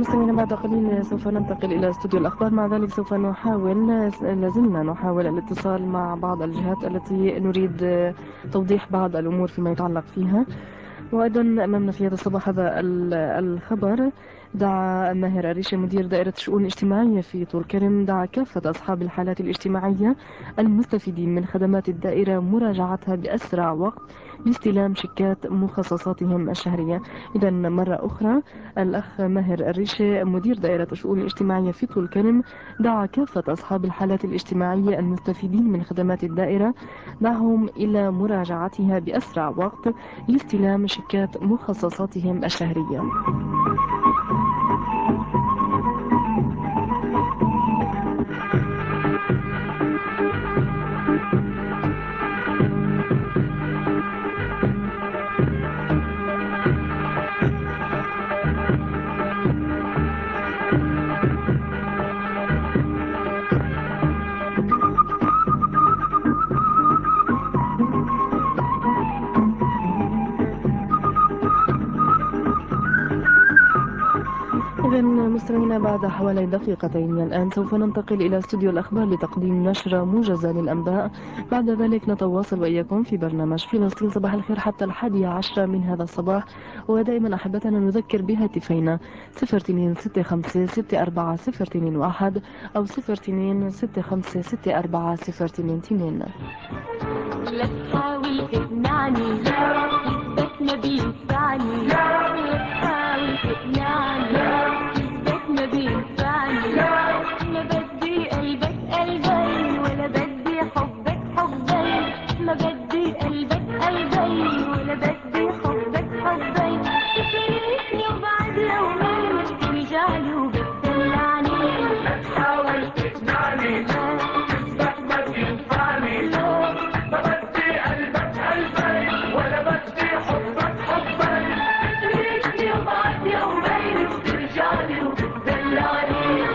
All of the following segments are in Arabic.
مستمعينا بعد قليل سوف ننتقل إلى استوديو الأخبار. مع ذلك سوف لازلنا نحاول الاتصال مع بعض الجهات التي نريد توضيح بعض الأمور فيما يتعلق فيها. وأيضا أمامنا في هذا الصباح هذا الخبر: دعا ماهر الريشي مدير دائرة الشؤون الاجتماعية في طول كرم دعا كافة أصحاب الحالات الاجتماعية المستفيدين من خدمات الدائرة مراجعتها بأسرع وقت لاستلام شيكات مخصصاتهم الشهرية. إذا مرة أخرى الأخ ماهر الريشي مدير دائرة الشؤون الاجتماعية في طول كرم دعا كافة أصحاب الحالات الاجتماعية المستفيدين من خدمات الدائرة دعهم إلى مراجعتها بأسرع وقت لاستلام شيكات مخصصاتهم الشهرية. إذا مستمعينا بعد حوالي دقيقتين الآن سوف ننتقل إلى استوديو الأخبار لتقديم نشرة موجزة للأنباء. بعد ذلك نتواصل وإياكم في برنامج فلسطين صباح الخير حتى 11 من هذا الصباح. ودائما أحبتنا نذكر بهاتفينا 0265640221 أو 0265640222. لا تحاول تقنعني، اثبت ما بينفعني. لا تحاول تقنعني، اثبت ما بينفعني. ما بدي قلبك قلبي ولا بدي حبك حبي. ما بدي قلبك قلبي ولا بدي حبك حبي. تفرقني وبعد يومين ترجعلي وبتدلعني. لا تحاول تقنعني، اثبت ما بينفعني. ما بدي قلبك قلبي ولا بدي حبك حبي. تفرقني وبعد يومين ترجعلي وبتدلعني.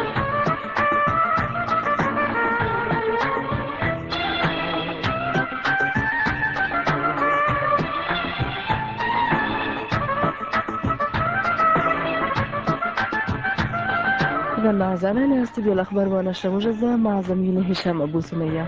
إذا أعزائنا إلى استوديو الأخبار ونشرة موجزة مع زميلي هشام أبو سمية.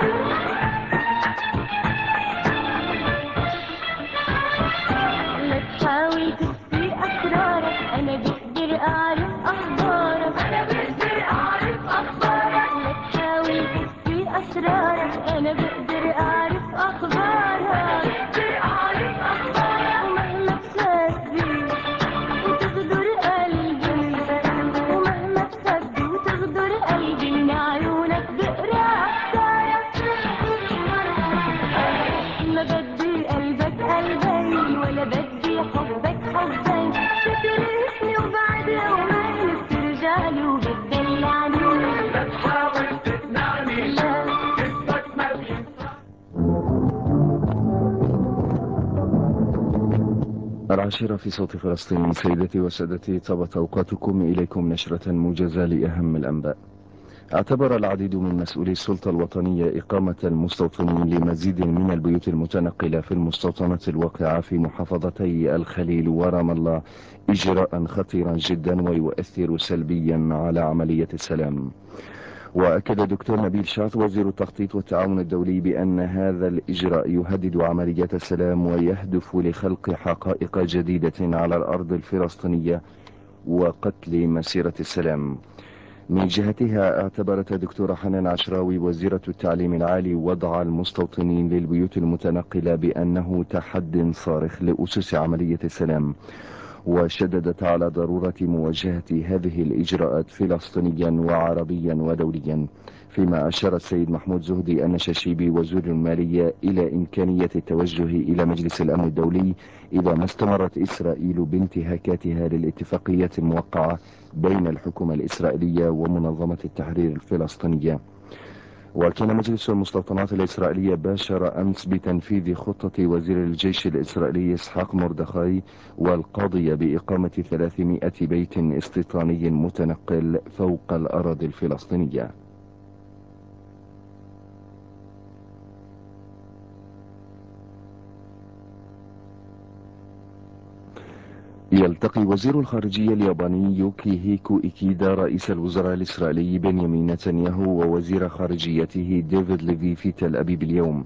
لا تحاول تخفي أسرارك، أنا بقدر أعرف أخبارك. أنا بقدر أعرف أخبارك. لا تحاول تخفي أسرارك، أنا بقدر أعرف أخبارك. بقدر أعرف أخبارك. ومهما تخبي وتغدر قلبي، ومهما تخبي وتغدر قلبي من عيونك بقرا أفكارك. ما بدي قلبك قلبي ولا بدي حبك حبي. تتركني وبعد يومين بترجعلي وبتدلعني. لا تحاول تقنعني، لا اثبت ما بينفع. العاشرة في صوت فلسطين. سيدتي وسادتي، طابت أوقاتكم. إليكم نشرة موجزة لأهم الأنباء. اعتبر العديد من مسؤولي السلطة الوطنية إقامة المستوطنين لمزيد من البيوت المتنقلة في المستوطنات الواقعة في محافظتي الخليل ورام الله إجراء خطيرا جدا ويؤثر سلبيا على عملية السلام. وأكد دكتور نبيل شاط وزير التخطيط والتعاون الدولي بأن هذا الإجراء يهدد عمليات السلام ويهدف لخلق حقائق جديدة على الأرض الفلسطينية وقتل مسيرة السلام. من جهتها اعتبرت دكتورة حنان عشراوي وزيرة التعليم العالي وضع المستوطنين للبيوت المتنقلة بأنه تحد صارخ لأسس عملية السلام، وشددت على ضرورة مواجهة هذه الإجراءات فلسطينيا وعربيا ودوليا. فيما أشار السيد محمود زهدي النشاشيبي وزير المالية إلى إمكانية التوجه إلى مجلس الأمن الدولي إذا ما استمرت إسرائيل بانتهاكاتها للاتفاقيات الموقعة بين الحكومة الإسرائيلية ومنظمة التحرير الفلسطينية. وكان مجلس المستوطنات الإسرائيلية باشر أمس بتنفيذ خطة وزير الجيش الإسرائيلي إسحاق مردخاي والقاضية بإقامة 300 بيت استيطاني متنقل فوق الأراضي الفلسطينية. يلتقي وزير الخارجية الياباني يوكيهيكو إيكيدا رئيس الوزراء الإسرائيلي بنيامين نتنياهو ووزير خارجيته ديفيد ليفي في تل أبيب اليوم.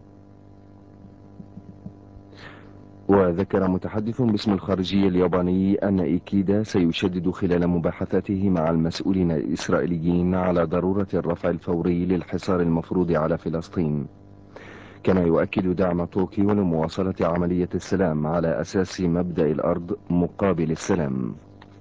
وذكر متحدث باسم الخارجية الياباني أن إيكيدا سيشدد خلال مباحثاته مع المسؤولين الإسرائيليين على ضرورة الرفع الفوري للحصار المفروض على فلسطين. كما يؤكد دعم طوكيو لمواصلة عملية السلام على أساس مبدأ الأرض مقابل السلام.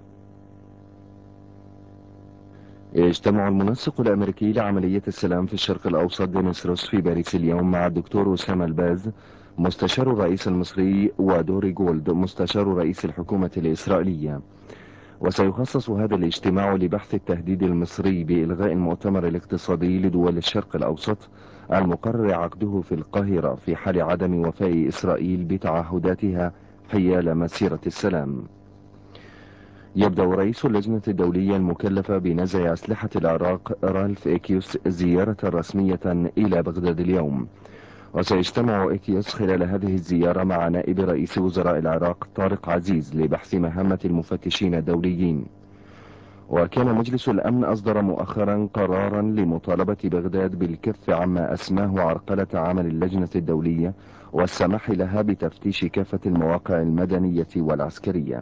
يجتمع المنسق الأمريكي لعملية السلام في الشرق الأوسط دينيس روس في باريس اليوم مع الدكتور أسامة الباز مستشار الرئيس المصري ودوري جولد مستشار رئيس الحكومة الإسرائيلية. وسيخصص هذا الاجتماع لبحث التهديد المصري بإلغاء المؤتمر الاقتصادي لدول الشرق الأوسط المقرر عقده في القاهرة في حال عدم وفاء إسرائيل بتعهداتها حيال مسيرة السلام. يبدأ رئيس اللجنة الدولية المكلفة بنزع أسلحة العراق رالف إيكيوس زيارة رسمية إلى بغداد اليوم. وسيجتمع إيكيوس خلال هذه الزيارة مع نائب رئيس وزراء العراق طارق عزيز لبحث مهمة المفتشين الدوليين. وكان مجلس الأمن أصدر مؤخرا قرارا لمطالبة بغداد بالكف عما أسماه عرقلة عمل اللجنة الدولية والسماح لها بتفتيش كافة المواقع المدنية والعسكرية.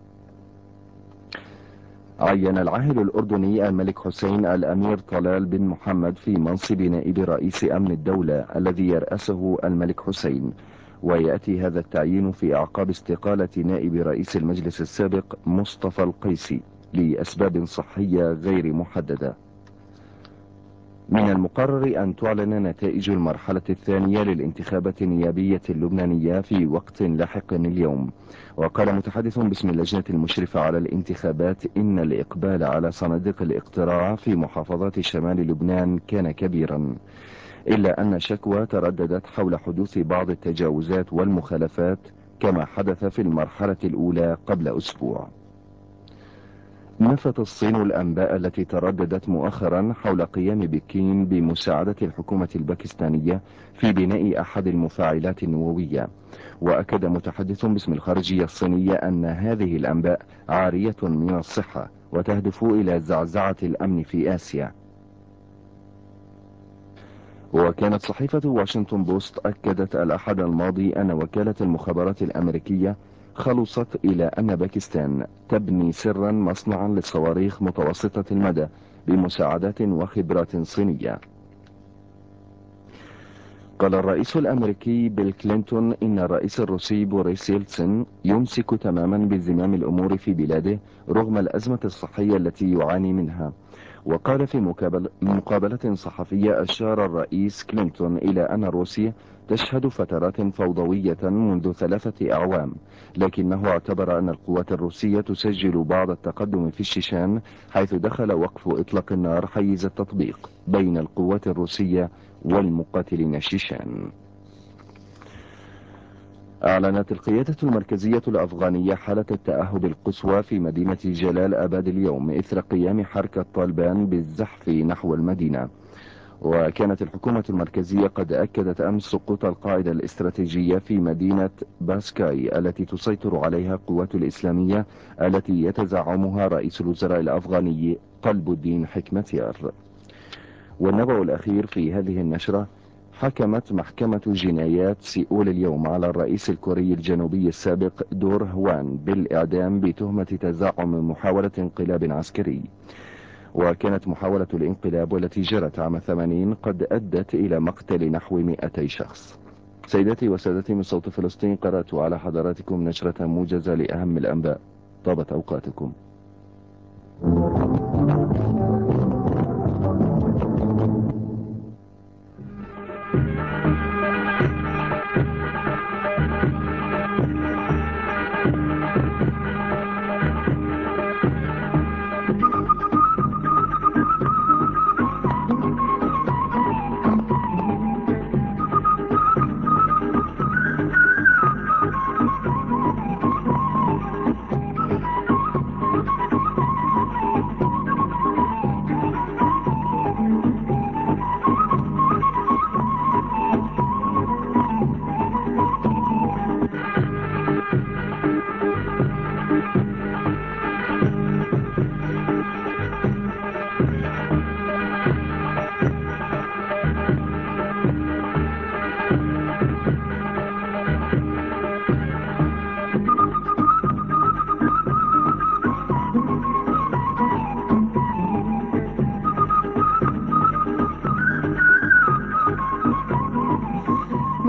عين العاهل الأردني الملك حسين الأمير طلال بن محمد في منصب نائب رئيس أمن الدولة الذي يرأسه الملك حسين، ويأتي هذا التعيين في أعقاب استقالة نائب رئيس المجلس السابق مصطفى القيسي لأسباب صحية غير محددة. من المقرر أن تعلن نتائج المرحلة الثانية للانتخابات النيابية اللبنانية في وقت لاحق اليوم. وقال متحدث باسم اللجنة المشرفة على الانتخابات إن الإقبال على صناديق الاقتراع في محافظات شمال لبنان كان كبيرا، إلا أن شكوى ترددت حول حدوث بعض التجاوزات والمخالفات كما حدث في المرحلة الأولى قبل أسبوع. نفت الصين الأنباء التي ترددت مؤخرا حول قيام بكين بمساعدة الحكومة الباكستانية في بناء أحد المفاعلات النووية. وأكد متحدث باسم الخارجية الصينية أن هذه الأنباء عارية من الصحة وتهدف إلى زعزعة الأمن في آسيا. وكانت صحيفة واشنطن بوست أكدت الأحد الماضي أن وكالة المخابرات الأمريكية خلصت إلى أن باكستان تبني سرا مصنعا للصواريخ متوسطة المدى بمساعدات وخبرات صينية. قال الرئيس الأمريكي بيل كلينتون إن الرئيس الروسي بوريس يلتسن يمسك تماما بزمام الأمور في بلاده رغم الأزمة الصحية التي يعاني منها. وقال في مقابلة صحفية أشار الرئيس كلينتون إلى أن روسيا تشهد فترات فوضوية منذ 3 أعوام، لكنه اعتبر أن القوات الروسية تسجل بعض التقدم في الشيشان، حيث دخل وقف إطلاق النار حيز التطبيق بين القوات الروسية والمقاتلين الشيشان. أعلنت القيادة المركزية الأفغانية حالة التأهب القصوى في مدينة جلال آباد اليوم إثر قيام حركة طالبان بالزحف نحو المدينة. وكانت الحكومة المركزية قد أكدت أمس سقوط القاعدة الاستراتيجية في مدينة باسكاي التي تسيطر عليها القوات الإسلامية التي يتزعمها رئيس الوزراء الأفغاني قلب الدين حكمتيار. والنبأ الأخير في هذه النشرة: حكمت محكمة جنايات سيئول اليوم على الرئيس الكوري الجنوبي السابق دور هوان بالإعدام بتهمة تزعم محاولة انقلاب عسكري. وكانت محاولة الانقلاب والتي جرت عام 80 قد أدت إلى مقتل نحو 200 شخص. سيداتي وسادتي، من صوت فلسطين قرأت على حضراتكم نشرة موجزة لأهم الأنباء. طابت أوقاتكم.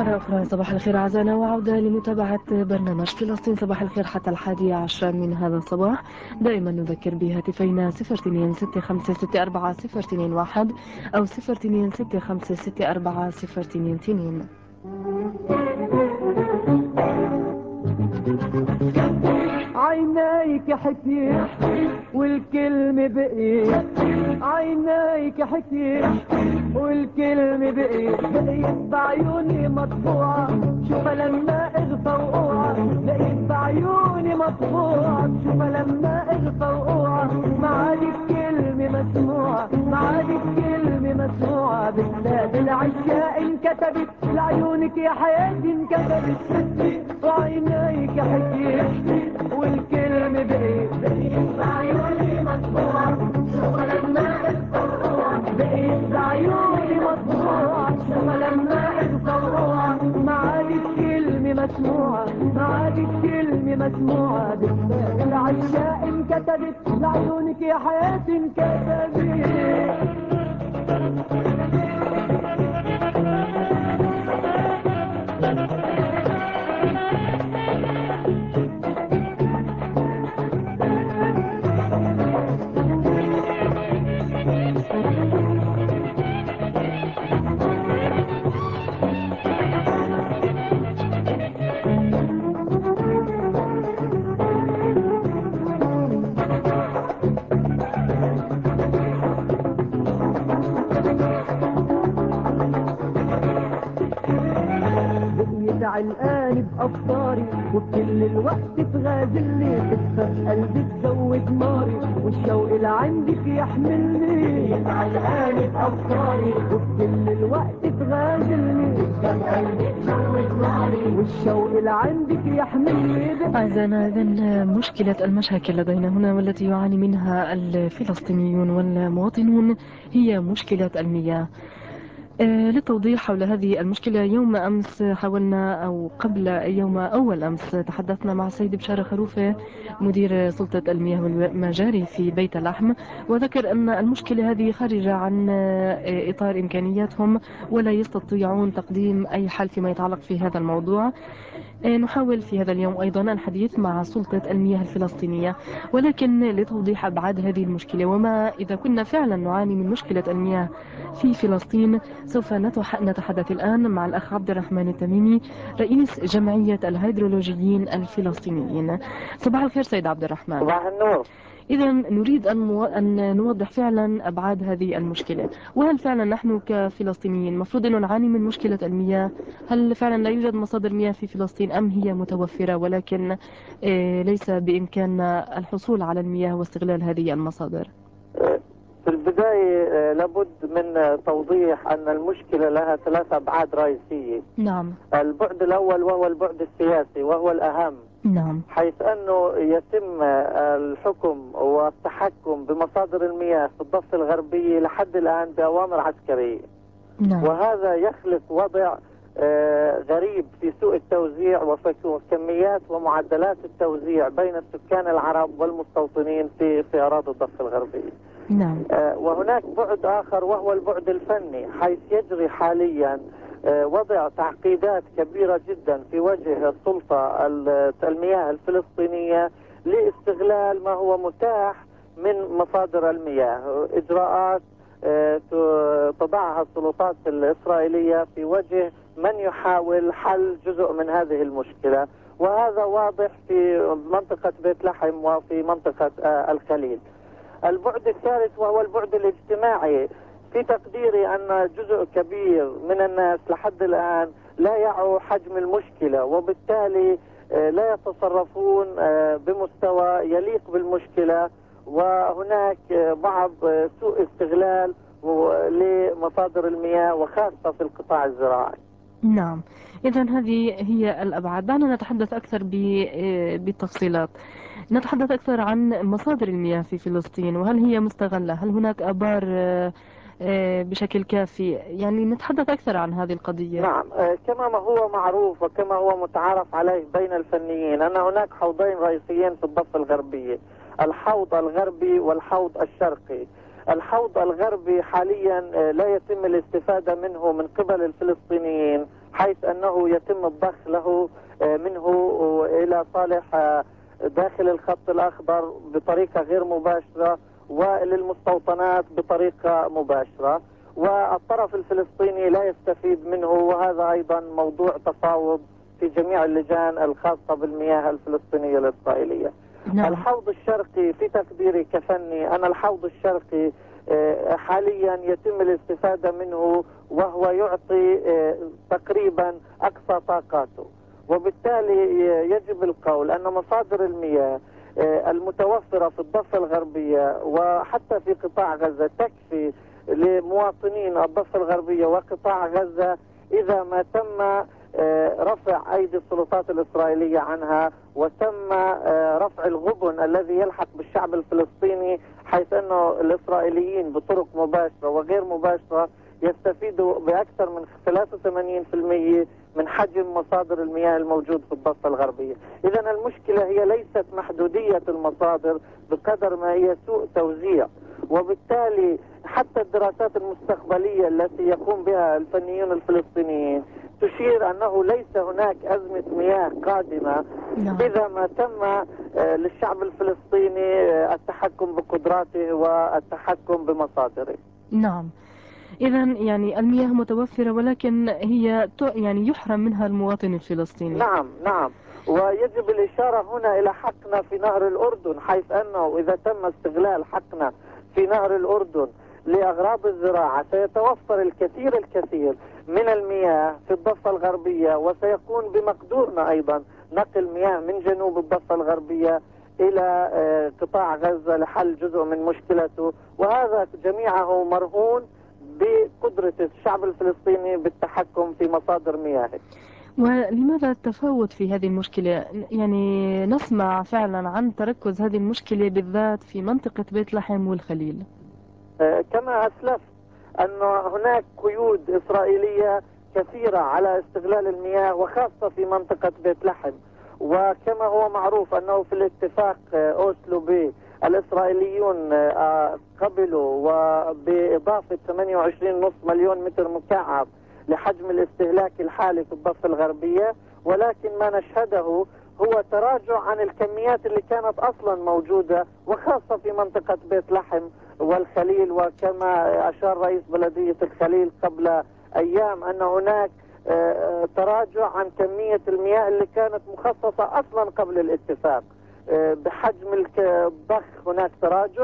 مرة أخرى صباح الخير أعزائنا، وعودة لمتابعة برنامج فلسطين صباح الخير حتى 11 من هذا الصباح. دائما نذكر بهاتفينا 0265640021 أو 0265640022. عينيك حكي والكلمة بقيت، عينيك حكي والكلمة بقيت بعيوني مطبوعة، شوفها لما اغفى وقوعة، بقيت بعيوني مطبوعة، شوفها لما اغفى وقوعة، معادي الكلمة مسموعة، معادي الكلمة مسموعة، بتلاقي العشاق انكتبت لعيونك يا حياتي انكتبت، وعينيك حكي والكلمة بقيت بعيوني مطبوعة، شوفها لما اغفى وقوعة، بقيت بعيوني مطبوعة، شوفها لما اغفى وقوعة، معادي الكلمة مسموعة، معادي الكلمة مسموعة، بتلاقي العشاق انكتبت لعيونك يا حياتي انكتبت. علقان بأفكاري وبكل الوقت تغازلني، تكسر قلبي تزود ناري والشوق اللي عندك يحملني، علقان بأفكاري وبكل الوقت تغازلني، تكسر قلبي تزود ناري والشوق اللي عندك يحملني. أعزائنا، إذن مشكلة المشاكل لدينا هنا والتي يعاني منها الفلسطينيون والمواطنون هي مشكلة المياه. للتوضيح حول هذه المشكلة، يوم أمس حاولنا، أو قبل يوم أول أمس تحدثنا مع السيد بشار خروفة مدير سلطة المياه والمجاري في بيت اللحم، وذكر أن المشكلة هذه خارجة عن إطار إمكانياتهم ولا يستطيعون تقديم أي حل فيما يتعلق في هذا الموضوع. نحاول في هذا اليوم أيضا الحديث مع سلطة المياه الفلسطينية، ولكن لتوضيح أبعاد هذه المشكلة وما إذا كنا فعلا نعاني من مشكلة المياه في فلسطين، سوف نتحدث الآن مع الأخ عبد الرحمن التميمي رئيس جمعية الهيدرولوجيين الفلسطينيين. صباح الخير سيد عبد الرحمن. صباح النور. إذا نريد أن نوضح فعلا أبعاد هذه المشكلة، وهل فعلا نحن كفلسطينيين مفروض أن نعاني من مشكلة المياه؟ هل فعلا لا يوجد مصادر مياه في فلسطين أم هي متوفرة ولكن ليس بإمكاننا الحصول على المياه واستغلال هذه المصادر؟ في البداية لابد من توضيح أن المشكلة لها ثلاث أبعاد رئيسية. نعم. البعد الأول وهو البعد السياسي وهو الأهم. نعم. حيث أنه يتم الحكم والتحكم بمصادر المياه في الضفة الغربية لحد الآن بأوامر عسكرية. نعم. وهذا يخلق وضع غريب في سوء التوزيع وكميات ومعدلات التوزيع بين السكان العرب والمستوطنين في أراضي الضفة الغربية. نعم. وهناك بعد آخر وهو البعد الفني، حيث يجري حاليا وضع تعقيدات كبيرة جدا في وجه السلطة المياه الفلسطينية لاستغلال ما هو متاح من مصادر المياه، إجراءات تضعها السلطات الإسرائيلية في وجه من يحاول حل جزء من هذه المشكلة، وهذا واضح في منطقة بيت لحم وفي منطقة الخليل. البعد الثالث وهو البعد الاجتماعي، في تقديري أن جزء كبير من الناس لحد الآن لا يعوا حجم المشكلة، وبالتالي لا يتصرفون بمستوى يليق بالمشكلة، وهناك بعض سوء استغلال لمصادر المياه وخاصة في القطاع الزراعي. نعم، إذا هذه هي الأبعاد. دعنا نتحدث أكثر بالتفصيلات. نتحدث أكثر عن مصادر المياه في فلسطين، وهل هي مستغلة؟ هل هناك آبار بشكل كافي؟ يعني نتحدث أكثر عن هذه القضية. نعم، كما ما هو معروف وكما هو متعارف عليه بين الفنيين أن هناك حوضين رئيسيين في الضفة الغربية، الحوض الغربي والحوض الشرقي. الحوض الغربي حاليا لا يتم الاستفادة منه من قبل الفلسطينيين حيث أنه يتم الضخ له منه إلى صالح داخل الخط الأخضر بطريقة غير مباشرة وللمستوطنات بطريقة مباشرة، والطرف الفلسطيني لا يستفيد منه، وهذا أيضا موضوع تفاوض في جميع اللجان الخاصة بالمياه الفلسطينية الإسرائيلية. نعم. الحوض الشرقي في تقديري كفني أنا الحوض الشرقي حاليا يتم الاستفادة منه وهو يعطي تقريبا أقصى طاقاته، وبالتالي يجب القول أن مصادر المياه المتوفرة في الضفة الغربية وحتى في قطاع غزة تكفي لمواطنين الضفة الغربية وقطاع غزة إذا ما تم رفع أيدي السلطات الإسرائيلية عنها، وتم رفع الغبن الذي يلحق بالشعب الفلسطيني، حيث أنه الإسرائيليين بطرق مباشرة وغير مباشرة يستفيدوا بأكثر من 83% من حجم مصادر المياه الموجود في الضفة الغربية. إذن المشكلة هي ليست محدودية المصادر بقدر ما هي سوء توزيع، وبالتالي حتى الدراسات المستقبلية التي يقوم بها الفنيون الفلسطينيين تشير أنه ليس هناك أزمة مياه قادمة إذا ما تم للشعب الفلسطيني التحكم بقدراته والتحكم بمصادره. نعم. إذا يعني المياه متوفرة، ولكن هي يعني يحرم منها المواطن الفلسطيني. نعم، ويجب الإشارة هنا إلى حقنا في نهر الأردن، حيث أنه إذا تم استغلال حقنا في نهر الأردن لأغراض الزراعة سيتوفر الكثير من المياه في الضفة الغربية، وسيكون بمقدورنا أيضا نقل مياه من جنوب الضفة الغربية إلى قطاع غزة لحل جزء من مشكلته، وهذا جميعه مرهون بقدرة الشعب الفلسطيني بالتحكم في مصادر مياهه. ولماذا التفاوت في هذه المشكلة؟ يعني نسمع فعلا عن تركز هذه المشكلة بالذات في منطقة بيت لحم والخليل. كما أسلفت أن هناك قيود إسرائيلية كثيرة على استغلال المياه وخاصة في منطقة بيت لحم، وكما هو معروف أنه في الاتفاق أوسلو بي الإسرائيليون قبلوا وبإضافة 28.5 مليون متر مكعب لحجم الاستهلاك الحالي في الضفة الغربية، ولكن ما نشهده هو تراجع عن الكميات اللي كانت أصلا موجودة وخاصة في منطقة بيت لحم والخليل. وكما أشار رئيس بلدية الخليل قبل أيام أن هناك تراجع عن كمية المياه اللي كانت مخصصة أصلا قبل الاتفاق. بحجم الضخ هناك تراجع،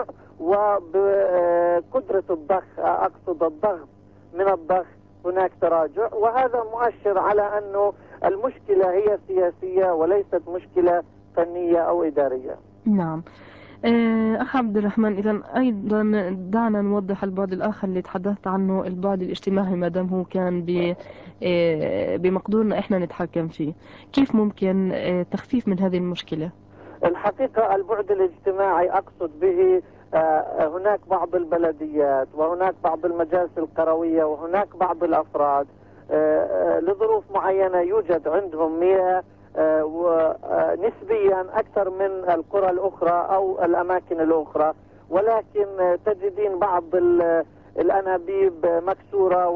وبقدرة الضخ أقصد الضغط من الضخ هناك تراجع، وهذا مؤشر على أنه المشكلة هي سياسية وليست مشكلة فنية أو إدارية. نعم. أخ عبد الرحمن، إذا أيضا دعنا نوضح البعد الآخر اللي تحدثت عنه، البعد الاجتماعي، ما دام هو كان بمقدورنا إحنا نتحكم فيه، كيف ممكن تخفيف من هذه المشكلة؟ الحقيقة البعد الاجتماعي أقصد به هناك بعض البلديات وهناك بعض المجالس القروية وهناك بعض الأفراد لظروف معينة يوجد عندهم مياه ونسبيا أكثر من القرى الأخرى أو الأماكن الأخرى، ولكن تجدين بعض الأنابيب مكسورة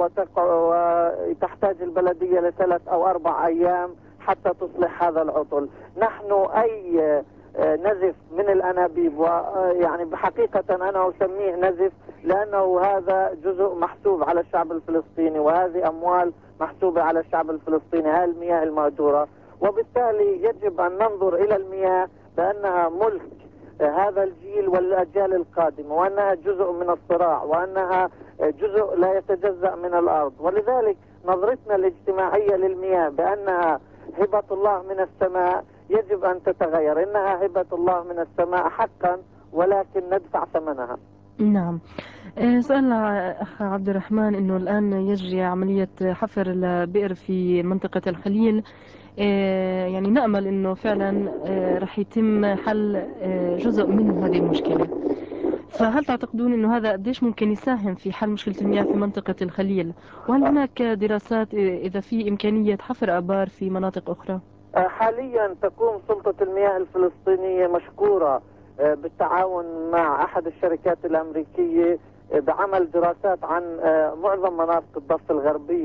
وتحتاج البلدية ل3 أو 4 أيام حتى تصلح هذا العطل. نحن أي نزف من الأنابيب، ويعني بحقيقة أنا أسميه نزف لأنه هذا جزء محسوب على الشعب الفلسطيني، وهذه أموال محسوبة على الشعب الفلسطيني، هذه المياه المهدورة، وبالتالي يجب أن ننظر إلى المياه بأنها ملك هذا الجيل والأجيال القادمة، وأنها جزء من الصراع، وأنها جزء لا يتجزأ من الأرض. ولذلك نظرتنا الاجتماعية للمياه بأنها هبة الله من السماء يجب أن تتغير. إنها هبة الله من السماء حقا، ولكن ندفع ثمنها. نعم. سؤال أخ عبد الرحمن، إنه الآن يجري عملية حفر البئر في منطقة الخليل، يعني نأمل إنه فعلا رح يتم حل جزء من هذه المشكلة. فهل تعتقدون إنه هذا قديش ممكن يساهم في حل مشكلة المياه في منطقة الخليل؟ وهل هناك دراسات إذا في إمكانية حفر آبار في مناطق أخرى؟ حاليا تقوم سلطة المياه الفلسطينية مشكورة بالتعاون مع أحد الشركات الأمريكية بعمل دراسات عن معظم مناطق الضفة الغربية،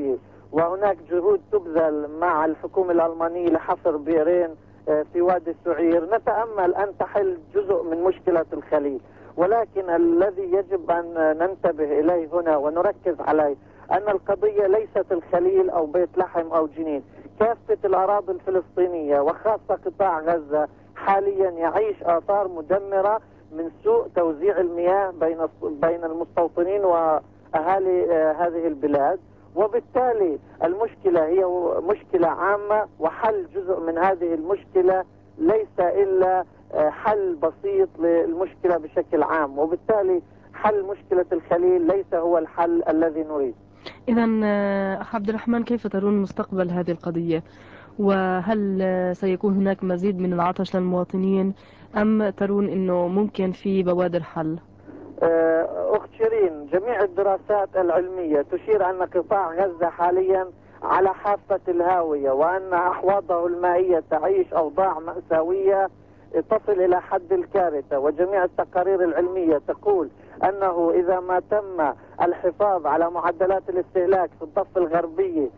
وهناك جهود تبذل مع الحكومة الألمانية لحفر بئرين في وادي السعير. نتأمل أن تحل جزء من مشكلة الخليل، ولكن الذي يجب أن ننتبه إليه هنا ونركز عليه أن القضية ليست الخليل أو بيت لحم أو جنين. كافة الأراضي الفلسطينية وخاصة قطاع غزة حاليا يعيش آثار مدمرة من سوء توزيع المياه بين المستوطنين وأهالي هذه البلاد، وبالتالي المشكلة هي مشكلة عامة، وحل جزء من هذه المشكلة ليس إلا حل بسيط للمشكلة بشكل عام، وبالتالي حل مشكلة الخليل ليس هو الحل الذي نريد. إذا أخ عبد الرحمن، كيف ترون مستقبل هذه القضية؟ وهل سيكون هناك مزيد من العطش للمواطنين، أم ترون أنه ممكن في بوادر حل؟ أخت شيرين، جميع الدراسات العلمية تشير أن قطاع غزة حاليا على حافة الهاوية، وأن أحواضه المائية تعيش أوضاع مأساوية تصل إلى حد الكارثة، وجميع التقارير العلمية تقول أنه إذا ما تم الحفاظ على معدلات الاستهلاك في الضفة الغربية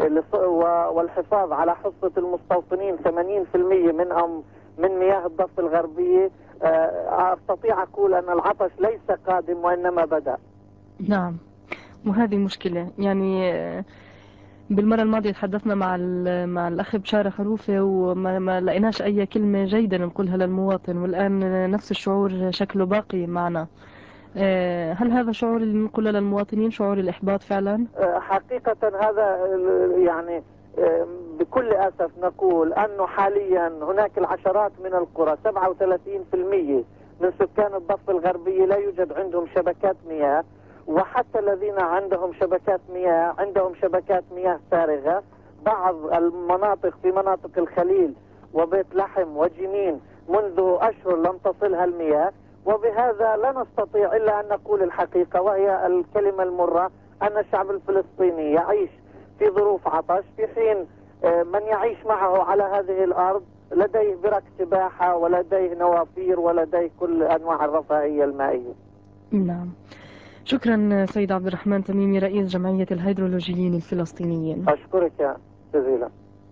والحفاظ على حصة المستوطنين 80% من مياه الضفة الغربية، أستطيع أقول أن العطش ليس قادم وإنما بدأ. نعم، وهذه مشكلة. يعني بالمرة الماضية تحدثنا مع الأخ بشارة خروفة، وما ما لقيناش أي كلمة جيدة نقولها للمواطن، والآن نفس الشعور شكله باقي معنا. هل هذا شعور اللي نقوله للمواطنين شعور الإحباط فعلا؟ حقيقة هذا يعني بكل أسف نقول أنه حاليا هناك العشرات من القرى 37% من سكان الضفة الغربية لا يوجد عندهم شبكات مياه، وحتى الذين عندهم شبكات مياه عندهم شبكات مياه فارغة. بعض المناطق في مناطق الخليل وبيت لحم وجنين منذ أشهر لم تصلها المياه، وبهذا لا نستطيع إلا أن نقول الحقيقة، وهي الكلمة المرة، أن الشعب الفلسطيني يعيش في ظروف عطش، في حين من يعيش معه على هذه الأرض لديه برك سباحة ولديه نوافير ولديه كل أنواع الرفاهية المائية. نعم، شكرا سيد عبد الرحمن تميمي، رئيس جمعية الهيدرولوجيين الفلسطينيين. أشكرك جزيلا.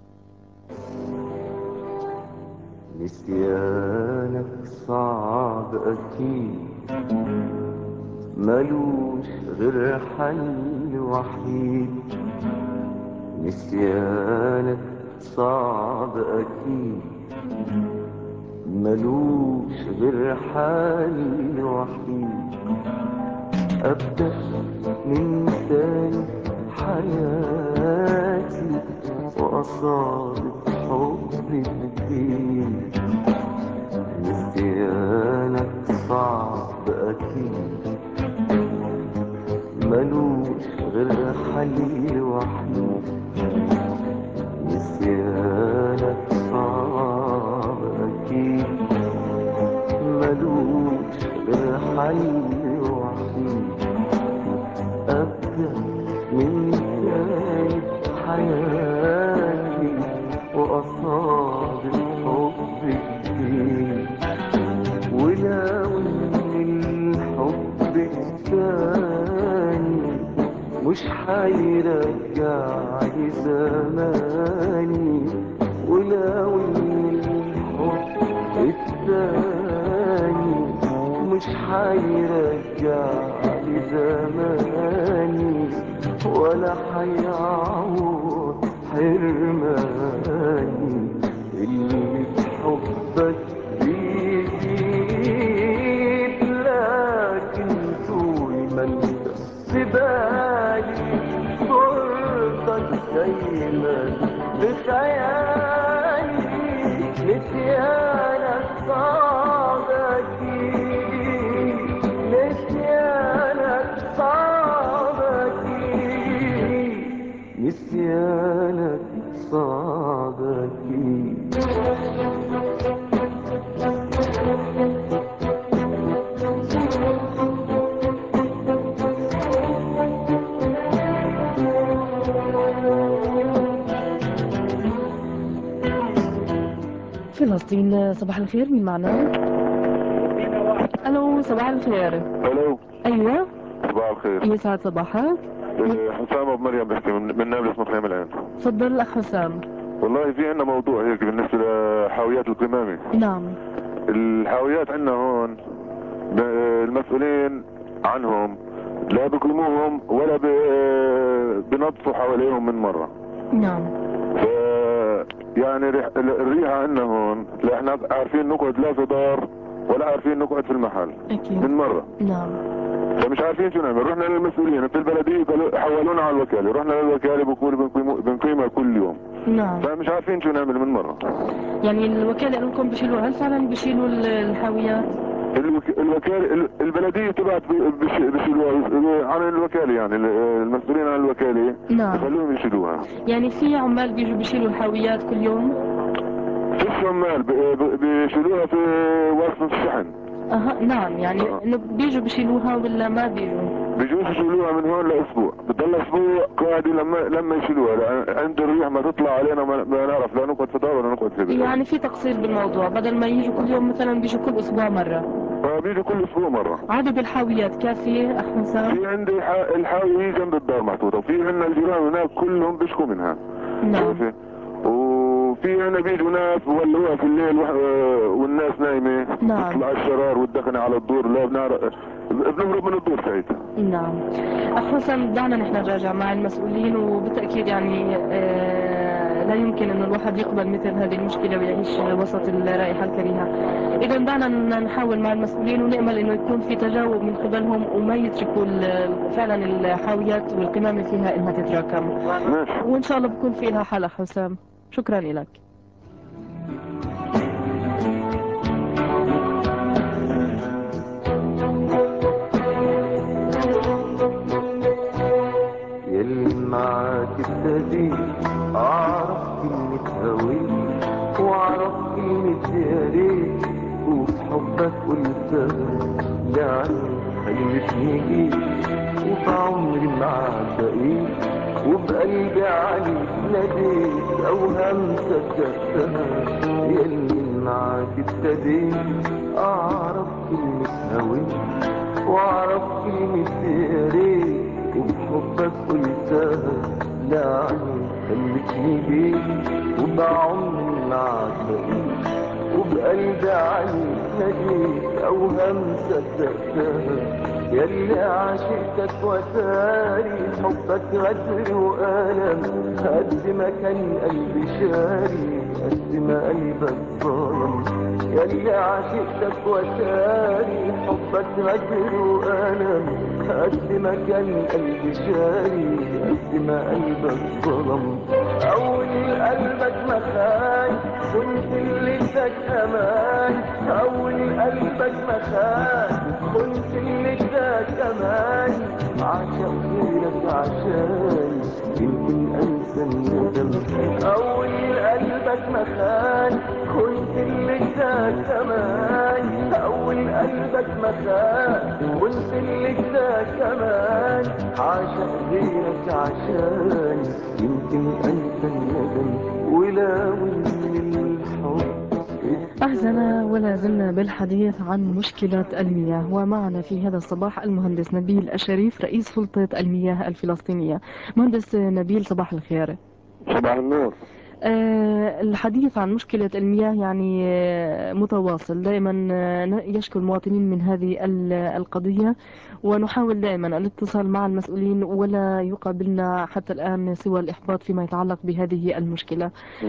نسيانك صعب أكيد، ملوش غير حل وحيد. نسيانك صعب أكيد، ملوش غير حل وحيد. أبدأ من تاني حياتي وأصادف حبي جديد. نسيانك صعب أكيد، ملوش غير حل وحيد. نسيانك صعب أكيد، ملوش غير حل وحيد. أبدأ من تاني حياتي وأصادف حب جديد. ولو إن الحب التاني مش هيرجع لي زماني. ولو إن الحب التاني مش هيرجع لي زماني، ولا هيعوض حرماني اللي بحبك بيزيد. لكن طول ما انت في بالي صورتك دايما بخيالي. نسيانك صعب أكيد، نسيانك صعب أكيد، نسيانك صعب أكيد. فلسطين، صباح الخير، مين معنا؟ الو، صباح الخير. الو، ايوه، صباح الخير. يسعد صباحك. حسام ابو مريم بحكي من نابلس مخيم العين. تفضل الاخ حسام. والله في عندنا موضوع هيك بالنسبه لحاويات القمامه. نعم. الحاويات عندنا هون المسؤولين عنهم لا بيقيموهم ولا بنظفوا حواليهم من مره. نعم. يعني الريحه عندنا هون لا احنا عارفين نقعد لا في دار ولا عارفين نقعد في المحل. اكيد. من مره. نعم. فمش عارفين شو نعمل. رحنا للمسؤولين في البلديه حولونا على الوكاله، رحنا للوكاله بيقولوا بنقيمها كل يوم. نعم. فمش عارفين شو نعمل من مره. يعني الوكاله انكم بيشيلوا، هل فعلا بيشيلوا الحاويات؟ الوكاله البلديه تبعت بيشيلوها عن الوكاله، يعني المسؤولين عن الوكاله. نعم. بخلوهم يشيلوها. يعني في عمال بيجوا بيشيلوا الحاويات كل يوم؟ فيش عمال بيشيلوها في وصف الشحن. نعم. يعني انه بيجوا بيشيلوها ولا ما بيجوا؟ بيجوز يشيلوها من هون لاسبوع، بتضل اسبوع قاعدين لما يشيلوها عند الريح ما تطلع علينا ما نعرف لا نقعد في دار ولا نقعد في بيت. يعني في تقصير بالموضوع، بدل ما يجوا كل يوم مثلا بيجوا كل اسبوع مره. بيجوا كل اسبوع مره. عدد الحاويات كافي اخ حسام؟ في عندي الحاوية جنب الدار محطوطه، وفي عندنا الجيران هناك كلهم بيشكوا منها. نعم. وفي هنا بيجوا ناس بولوها في الليل والناس نايمه. نعم. تطلع الشرار والدخنه على الدور، لا بنهرب من الدور ساعتها. نعم. اخ حسام، دعنا نحن نراجع مع المسؤولين، وبالتاكيد يعني لا يمكن انه الواحد يقبل مثل هذه المشكله ويعيش وسط الرائحه الكريهه. اذا دعنا نحاول مع المسؤولين ونامل انه يكون في تجاوب من قبلهم وما يتركوا فعلا الحاويات والقمامه فيها انها تتراكم. ماشي. وان شاء الله بكون في لها حل. حسام، شكرا لك. يلي معاك ابتديت اعرف كلمة هويت واعرف كلمة يا ريت، وفي حبك قلتها يعني خلتني جيت، وفي عمري معاك بقيت، وبقلبي عليك ناديت اوهام صدقتها. يلي معاك ابتديت اعرف كلمة هويت واعرف كلمة يا ريت، وبحبك قلتها لا عني خلتني بيك، وبعمري معاك بقيت، وبقلبي عليك ناديت اوهام صدقتها. ياللي عاشقتك وتاري حبك غدر وألم، قد ما كان قلبي شاري قد ما قلبك ظلم. ياللي عاشقتك وتاري حبك غدر وألم، قد ما كان قلبي شاري قد ما قلبك ظلم. أول قلبك ما خان كنت اللي اداك أمان، أول قلبك ما خان كنت اللي اداك أمان، عشق غيرك عشان يمكن أنسى الندم. أول قلبك ما خان كنت اللي اداك أمان، أول قلبك ما خان كنت اللي اداك أمان، عشق غيرك عشان يمكن أنسى الندم ولاوي الحب. أعزنا ولا زلنا بالحديث عن مشكلة المياه، ومعنا في هذا الصباح المهندس نبيل الشريف رئيس سلطة المياه الفلسطينية. مهندس نبيل، صباح الخير. صباح النور. الحديث عن مشكلة المياه يعني متواصل دائما. يشكو المواطنين من هذه القضية، ونحاول دائما الاتصال مع المسؤولين ولا يقابلنا حتى الآن سوى الإحباط فيما يتعلق بهذه المشكلة.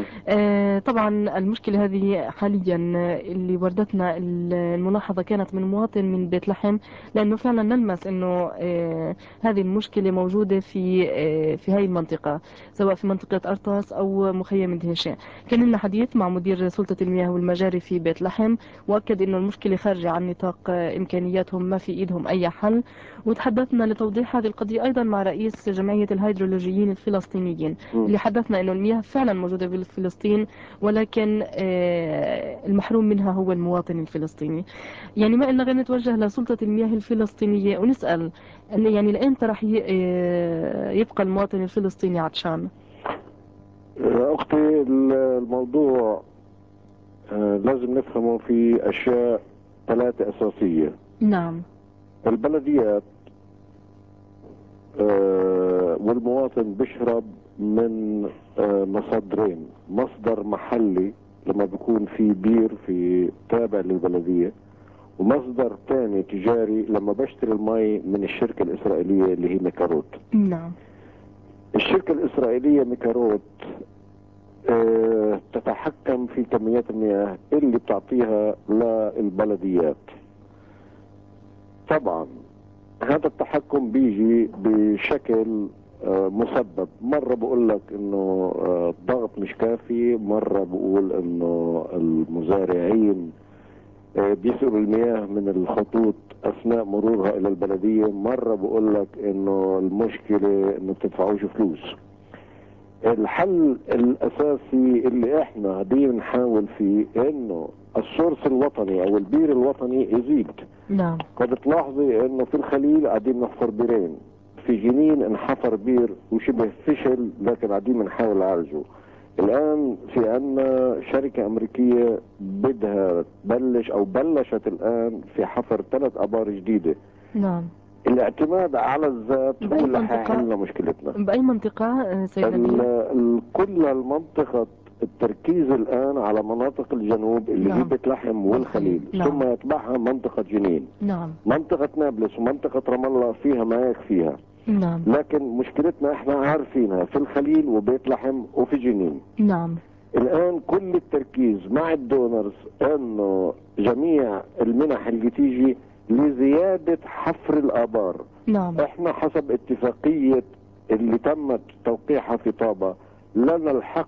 طبعا المشكلة هذه حاليا اللي وردتنا الملاحظة كانت من مواطن من بيت لحم، لأنه فعلا نلمس أنه هذه المشكلة موجودة في هاي المنطقة، سواء في منطقة أرطاس أو مخيم دهيشة. كان لنا حديث مع مدير سلطة المياه والمجاري في بيت لحم، وأكد أنه المشكلة خارجة عن نطاق إمكانياتهم، ما في إيدهم أي حل. وتحدثنا لتوضيح هذه القضية أيضا مع رئيس جمعية الهيدرولوجيين الفلسطينيين، اللي حدثنا أنه المياه فعلا موجودة في فلسطين، ولكن المحروم منها هو المواطن الفلسطيني. يعني ما إلا غير نتوجه لسلطة المياه الفلسطينية ونسأل أن يعني لأنت راح يبقى المواطن الفلسطيني عطشان؟ اختي الموضوع لازم نفهمه في اشياء ثلاثة اساسية. نعم. البلديات والمواطن بيشرب من مصدرين، مصدر محلي لما بيكون في بير في تابع للبلدية، ومصدر ثاني تجاري لما بشتري المي من الشركة الإسرائيلية اللي هي ميكاروت. نعم. الشركة الإسرائيلية ميكاروت تتحكم في كميات المياه اللي بتعطيها للبلديات. طبعا هذا التحكم بيجي بشكل مسبب، مرة بقول لك انه الضغط مش كافي، مرة بقول انه المزارعين بيسرقوا المياه من الخطوط اثناء مرورها الى البلدية، مرة بقول لك انه المشكلة انه بتدفعوش فلوس. الحل الاساسي اللي احنا قاعدين نحاول فيه انه السورس الوطني او البير الوطني يزيد. نعم. قد تلاحظي انه في الخليل قاعدين نحفر بيرين، في جنين انحفر بير وشبه فشل لكن قاعدين بنحاول نعالجه. الان في عندنا شركة امريكية بدها تبلش او بلشت الان في حفر 3 ابار جديدة. نعم. الاعتماد على الذات هو بأي اللي منطقة؟ حيحل لنا مشكلتنا. بأي منطقة سيد نبيل؟ كل المنطقة التركيز الآن على مناطق الجنوب اللي نعم. هي بيت لحم والخليل. نعم. ثم يتبعها منطقة جنين. نعم. منطقة نابلس ومنطقة رام الله فيها ما يكفيها. نعم. لكن مشكلتنا احنا عارفينها في الخليل وبيت لحم وفي جنين. نعم. الآن كل التركيز مع الدونرز انه جميع المنح اللي تيجي لزيادة حفر الآبار. نعم. احنا حسب اتفاقية اللي تمت توقيعها في طابة لنا الحق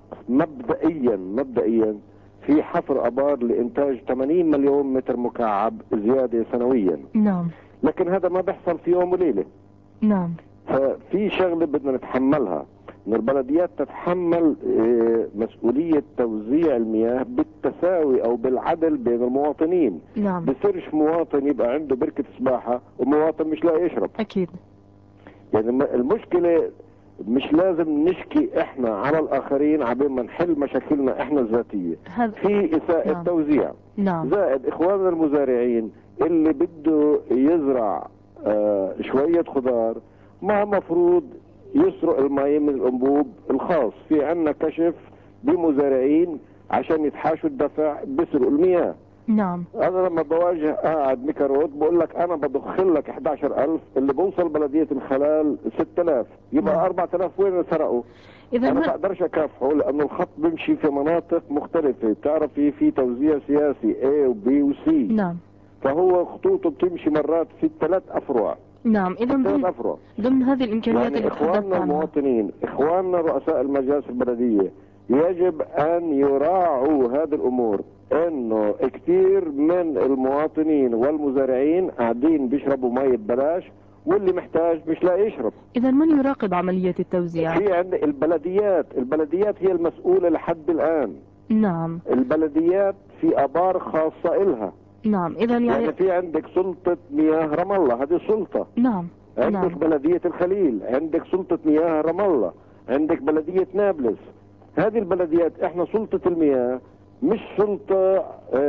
مبدئيا في حفر ابار لانتاج 80 مليون متر مكعب زيادة سنويا. نعم. لكن هذا ما بيحصل في يوم وليلة. نعم. ففي شغلة بدنا نتحملها، ان البلديات تتحمل مسؤولية توزيع المياه بالتساوي او بالعدل بين المواطنين. نعم. بصيرش مواطن يبقى عنده بركة سباحة ومواطن مش لاقي يشرب. أكيد. يعني المشكلة مش لازم نشكي احنا على الاخرين عبين ما نحل مشاكلنا احنا الذاتية. في اساءة نعم. توزيع. نعم. زائد اخواننا المزارعين اللي بده يزرع شوية خضار ما مفروض يسرق المي من الانبوب الخاص. في عنا كشف بمزارعين عشان يتحاشوا الدفع بيسرقوا المياه. نعم. انا لما بواجه قاعد ميكاروت بقول لك انا بدخل لك 11,000 اللي بوصل بلدية الخلال 6,000، يبقى نعم. 4,000 وين سرقوا؟ إذا انا ما بقدرش اكافحه لانه الخط بيمشي في مناطق مختلفة. بتعرفي في توزيع سياسي A و B و C. نعم. فهو خطوطه بتمشي مرات في 3 افرع. نعم. إذا ضمن هذه الإمكانيات يعني اللي تحدثت اخواننا عنها، المواطنين، اخواننا رؤساء المجالس البلدية يجب ان يراعوا هذه الامور. انه كثير من المواطنين والمزارعين قاعدين بيشربوا مي ببلاش واللي محتاج مش لاقي يشرب. إذا من يراقب عملية التوزيع؟ في عند البلديات هي المسؤولة لحد الآن. نعم. البلديات في آبار خاصة إلها. نعم. إذا يعني في عندك سلطة مياه رام الله، هذه سلطة. نعم. عندك نعم. بلدية الخليل، عندك سلطة مياه رام الله، عندك بلدية نابلس. هذه البلديات احنا سلطة المياه مش سلطة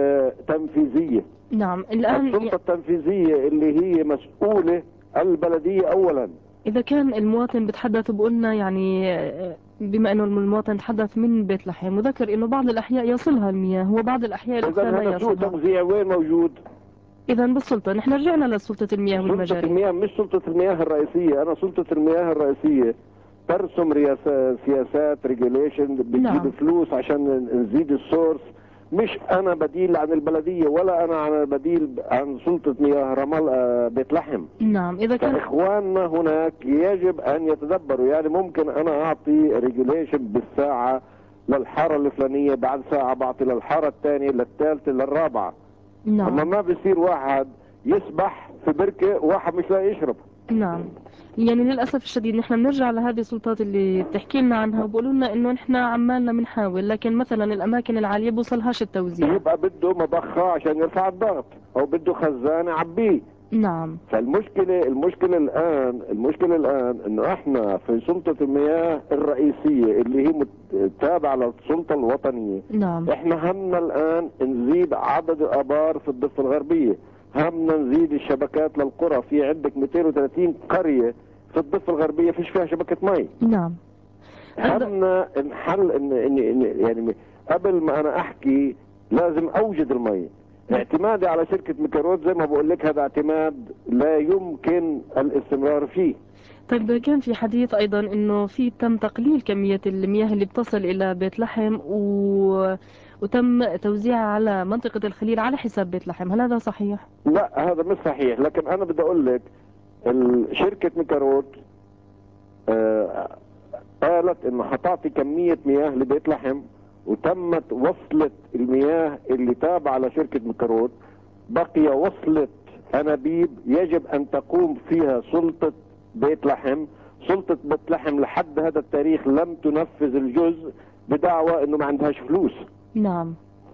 تنفيذية. نعم. الآن السلطة التنفيذية اللي هي مسؤولة البلدية أولا. إذا كان المواطن بتحدث وبقولنا يعني بما أنه المواطن تحدث من بيت لحم وذكر أنه بعض الأحياء يصلها المياه وبعض الأحياء الأخرى لا إذا سوء يصلها. توزيع وين موجود؟ إذا بالسلطة نحن رجعنا لسلطة المياه والمجاري. سلطة المياه مش سلطة المياه الرئيسية. أنا سلطة المياه الرئيسية ترسم سياسات ريجوليشن بتجيب نعم. فلوس عشان نزيد السورس. مش أنا بديل عن البلدية ولا أنا بديل عن سلطة مياه رمال بيت لحم. نعم. إذا كان إخواننا هناك يجب أن يتدبروا. يعني ممكن أنا أعطي ريجوليشن بالساعة للحارة الفلانية، بعد ساعة بعطي للحارة الثانية للثالثة للرابعة. نعم. أما ما بيصير واحد يسبح في بركة واحد مش لاقي يشرب. نعم. يعني للأسف الشديد نحن بنرجع لهذه السلطات اللي بتحكي لنا عنها وبقولوا لنا إنه نحن عمالنا بنحاول، لكن مثلا الأماكن العالية بوصلهاش التوزيع. يبقى بده مضخة عشان يرفع الضغط أو بده خزان يعبيه. نعم. المشكلة الآن إنه إحنا في سلطة المياه الرئيسية اللي هي تابعة للسلطة الوطنية. نعم. إحنا همنا الآن نزيد عدد الآبار في الضفة الغربية، همنا نزيد الشبكات للقرى. في عندك 230 قرية الضفة الغربية فيش فيها شبكة مي. نعم. همنا نحل يعني قبل ما انا احكي لازم اوجد المي. اعتمادي على شركة ميكروت زي ما بقول لك هذا اعتماد لا يمكن الاستمرار فيه. طيب كان في حديث أيضا أنه تم تقليل كمية المياه اللي بتصل إلى بيت لحم وتم توزيعها على منطقة الخليل على حساب بيت لحم، هل هذا صحيح؟ لا هذا مش صحيح، لكن انا بدي اقول لك شركة ميكروت قالت انه حتعطي كمية مياه لبيت لحم، وتمت وصلة المياه اللي تابعة لشركة ميكروت. بقي وصلة انابيب يجب ان تقوم فيها سلطة بيت لحم. سلطة بيت لحم لحد هذا التاريخ لم تنفذ الجزء بدعوى انه ما عندهاش فلوس. نعم.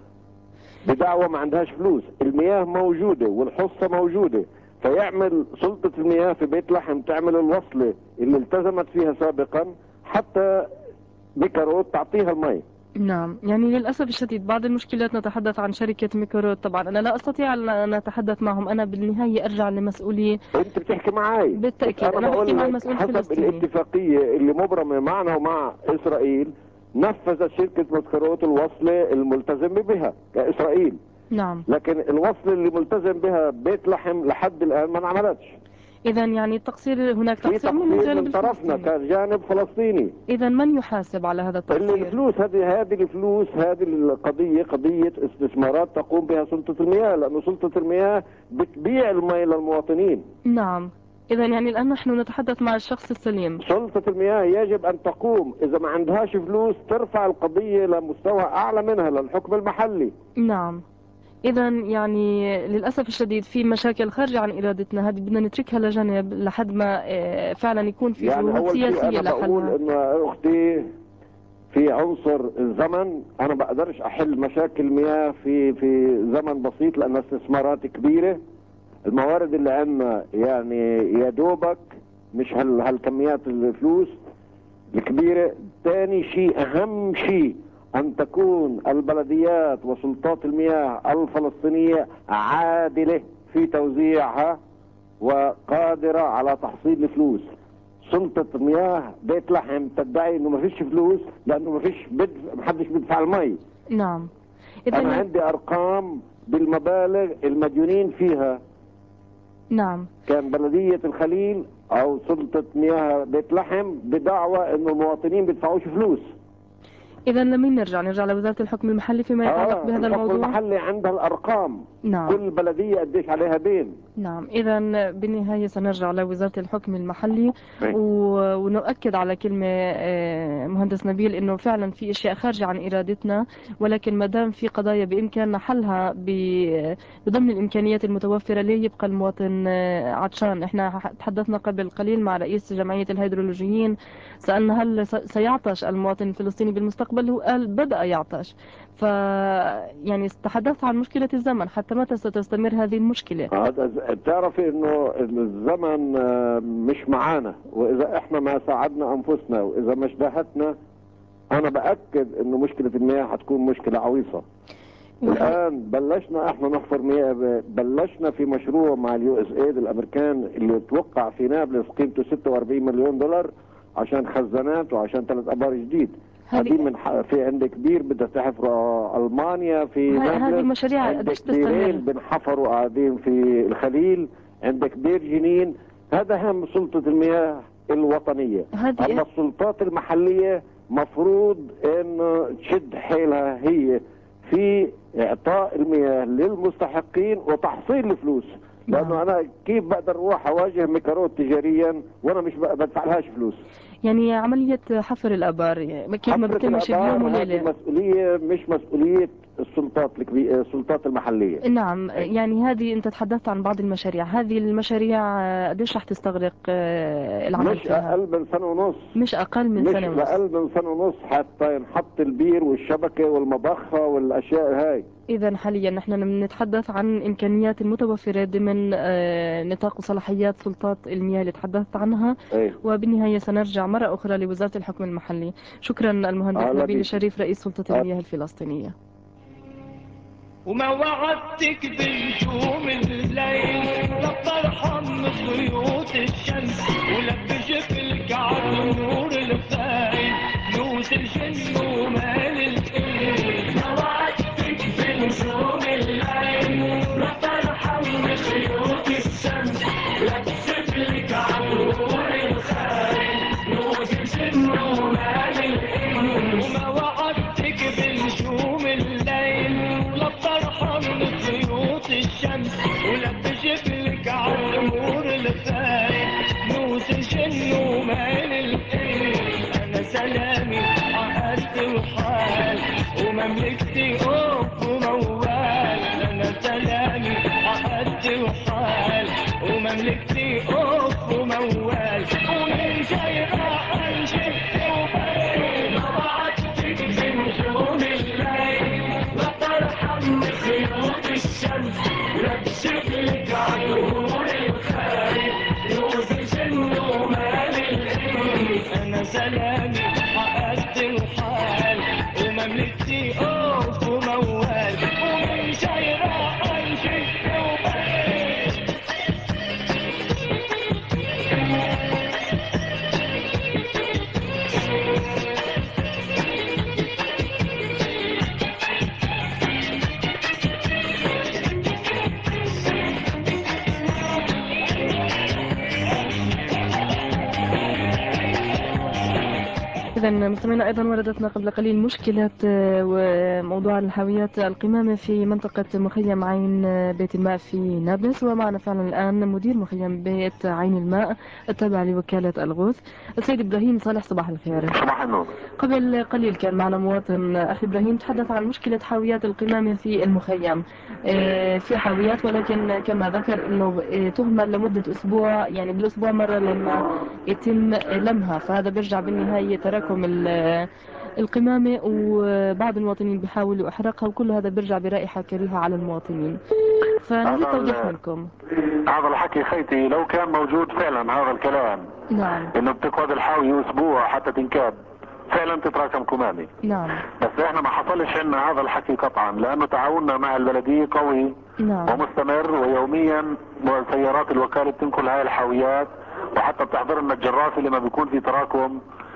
بدعوى ما عندهاش فلوس. المياه موجودة والحصة موجودة، فيعمل سلطة المياه في بيت لحم تعمل الوصلة اللي التزمت فيها سابقا حتى ميكروت تعطيها المي. نعم، يعني للأسف الشديد بعض المشكلات نتحدث عن شركة ميكروت. طبعا أنا لا أستطيع أن أتحدث معهم، أنا بالنهاية أرجع لمسؤولي. انت بتحكي معي. بالتأكيد انا أنا بحكي بقول مع لك المسؤول حسب الفلسطيني. الاتفاقية اللي مبرمة معنا ومع اسرائيل نفذت شركة ميكروت الوصلة الملتزم بها كاسرائيل. نعم. لكن الوصلة اللي ملتزم بها بيت لحم لحد الان ما انعملتش. إذا يعني التقصير، هناك في تقصير من الجانب من طرفنا الفلسطيني. كجانب فلسطيني. إذا من يحاسب على هذا التقصير؟ الفلوس هذه الفلوس، هذه القضية قضية استثمارات تقوم بها سلطة المياه، لأنه سلطة المياه بتبيع المي للمواطنين. نعم. إذا يعني الآن نحن نتحدث مع الشخص السليم. سلطة المياه يجب أن تقوم، إذا ما عندهاش فلوس ترفع القضية لمستوى أعلى منها للحكم المحلي. نعم. إذا يعني للأسف الشديد في مشاكل خارجة عن إرادتنا، هذه بدنا نتركها لجانب لحد ما فعلا يكون في يعني جهود أول شيء سياسية أنا بقول لحلها. إنه أختي في عنصر الزمن. أنا بقدرش أحل مشاكل مياه في زمن بسيط لأنها استثمارات كبيرة. الموارد اللي عندنا يعني يا دوبك مش هالكميات الفلوس الكبيرة. ثاني شيء أهم شيء أن تكون البلديات وسلطات المياه الفلسطينية عادلة في توزيعها وقادرة على تحصيل الفلوس. سلطة مياه بيت لحم تدعي انه ما فيش فلوس لانه ما فيش محدش بيدفع المي. نعم. انا عندي ارقام بالمبالغ المديونين فيها. نعم. كان بلدية الخليل او سلطة مياه بيت لحم بدعوى انه المواطنين بيدفعوش فلوس. إذا لمين نرجع لوزارة الحكم المحلي فيما يتعلق بهذا الموضوع؟ الحكم المحلي عندها الأرقام. نعم. كل بلدية قديش عليها دين. نعم. إذا بالنهاية سنرجع لوزارة الحكم المحلي ونؤكد على كلمة مهندس نبيل إنه فعلا في أشياء خارجة عن إرادتنا، ولكن ما دام في قضايا بإمكاننا حلها بضمن الإمكانيات المتوفرة ليه يبقى المواطن عطشان. إحنا تحدثنا قبل قليل مع رئيس جمعية الهيدرولوجيين، سألنا هل سيعطش المواطن الفلسطيني بالمستقبل، هو قال بدأ يعطش. يعني تحدثت عن مشكلة الزمن، حتى متى ستستمر هذه المشكلة؟ بتعرفي انه الزمن مش معانا، واذا احنا ما ساعدنا انفسنا واذا ما اجتهدنا انا باكد انه مشكلة المياه حتكون مشكلة عويصة. الان بلشنا احنا نحفر مياه، بلشنا في مشروع مع اليو اس ايد الامريكان اللي توقع في نابلس قيمته 46 مليون دولار عشان خزانات وعشان 3 ابار جديد. هذه من في عندك كبير بدها تحفر المانيا في نابلس. هذه مشاريع قديش تستمر؟ بنحفروا قاعدين في الخليل. عندك بير جنين. هذا هم سلطة المياه الوطنية. اما السلطات المحلية مفروض انه تشد حيلها هي في اعطاء المياه للمستحقين وتحصيل الفلوس. لانه انا كيف بقدر اروح اواجه ميكروت تجاريا وانا مش بدفع لهاش فلوس؟ يعني عملية حفر الآبار كيف ما بتمش بيوم وليلة؟ هذه مسؤولية مش مسؤولية السلطات المحلية. نعم. يعني هذه انت تحدثت عن بعض المشاريع، هذه المشاريع قديش رح تستغرق العمل مش فيها؟ اقل من سنة ونص. مش اقل من سنة ونص. مش اقل من سنة ونص حتى ينحط البير والشبكة والمضخة والاشياء هاي. اذا حاليا نحن نتحدث عن الامكانيات المتوفرة ضمن نطاق صلاحيات سلطات المياه اللي تحدثت عنها. وبالنهاية سنرجع مرة اخرى لوزارة الحكم المحلي. شكرا المهندس نبيل الشريف رئيس سلطة المياه الفلسطينية. وما وعدتك بنجوم الليل لا ترحم خيوط الشمس ولا بشكلك عالنور الفايل نوس الجن ومال الإنس. ما وعدتك بنجوم الليل لا ترحم خيوط الشمس ولا بشكلك عالنور الفايل نوس الجن ومال الإنس. وما وعدتك بنجوم الليل لا ترحم خيوط الشمس ولا بشكلك عالنور الفايل نوس الجن ومال الإنس. أنا سلامي عقدت وحال ومملكتي أوف وموال. أنا سلامي عقدت وحال ومملكتي أوف وموال. ومن جاي راح أنشد وبال. ما وعدتك بنجوم الليل لا ترحم خيوط الشمس لا بشكلك عالنور الخايف نوز الجن ومال الإنس. أنا سلامي عقدت وحال ومملكتي أوف وموال. ومن جاي راح أنشد وبال. إذا مستمعينا أيضا وردتنا قبل قليل مشكلة وموضوع الحاويات القمامة في منطقة مخيم عين بيت الماء في نابلس. ومعنا فعلا الآن مدير مخيم بيت عين الماء التابع لوكالة الغوث السيد إبراهيم صالح. صباح الخير. صباح النور. قبل قليل كان معنا مواطن أخي إبراهيم تحدث عن مشكلة حاويات القمامة في المخيم. في حاويات ولكن كما ذكر أنه تهمل لمدة أسبوع، يعني بالأسبوع مرة لما يتم لمها، فهذا بيرجع بالنهاية تراكم القمامة وبعض المواطنين بيحاولوا إحراقها، وكل هذا بيرجع برائحة كريهة على المواطنين. فنريد توضيح منكم. هذا الحكي خيتي لو كان موجود فعلا هذا الكلام، نعم انه بتقعد الحاوية اسبوع حتى تنكب فعلا تتراكم كمامي. نعم بس احنا ما حصلش عنا هذا الحكي قطعا، لانه تعاوننا مع البلدية قوي نعم ومستمر، ويوميا سيارات الوكالة بتنقل هاي الحاويات، وحتى بتحضر لنا الجرافة لما بيكون في تراكم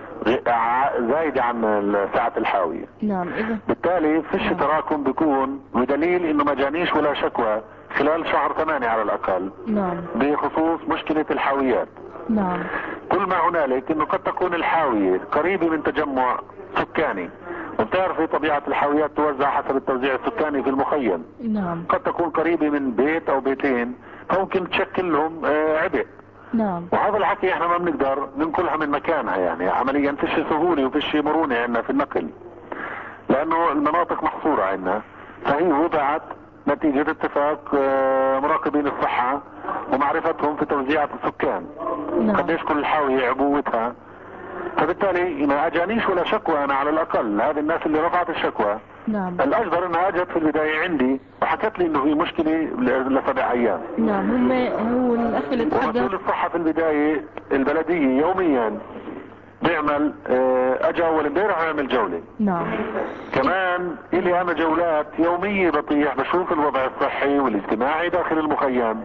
زايد عن ساعة الحاوية. نعم. إذا بالتالي فيش نعم. تراكم بيكون، بدليل انه ما جانيش ولا شكوى خلال شهر 8 على الاقل نعم بخصوص مشكلة الحاويات. نعم كل ما هنالك انه قد تكون الحاوية قريبة من تجمع سكاني، وبتعرفي طبيعة الحاويات توزع حسب التوزيع السكاني في المخيم. نعم قد تكون قريبة من بيت او بيتين، فممكن تشكل لهم عبء. نعم وهذا الحكي احنا ما بنقدر ننقلها من مكانها، يعني عمليا فيش سهولة وفيش مرونة عندنا في النقل، لانه المناطق محصورة عندنا. فهي وضعت نتيجة اتفاق مراقبين الصحة ومعرفتهم في توزيع السكان نعم قديش كل حاوية عبوتها. فبالتالي ما اجانيش ولا شكوى انا على الاقل. هذه الناس اللي رفعت الشكوى نعم الاجدر انها اجت في البداية عندي وحكت لي انه في مشكلة ل7 ايام. نعم. هو الأخ اللي تحدث. ومسؤول الصحة في البداية البلدية يوميا بيعمل اجى اول امبارح يعمل جولة. نعم كمان الي انا جولات يومية بطيح بشوف الوضع الصحي والاجتماعي داخل المخيم.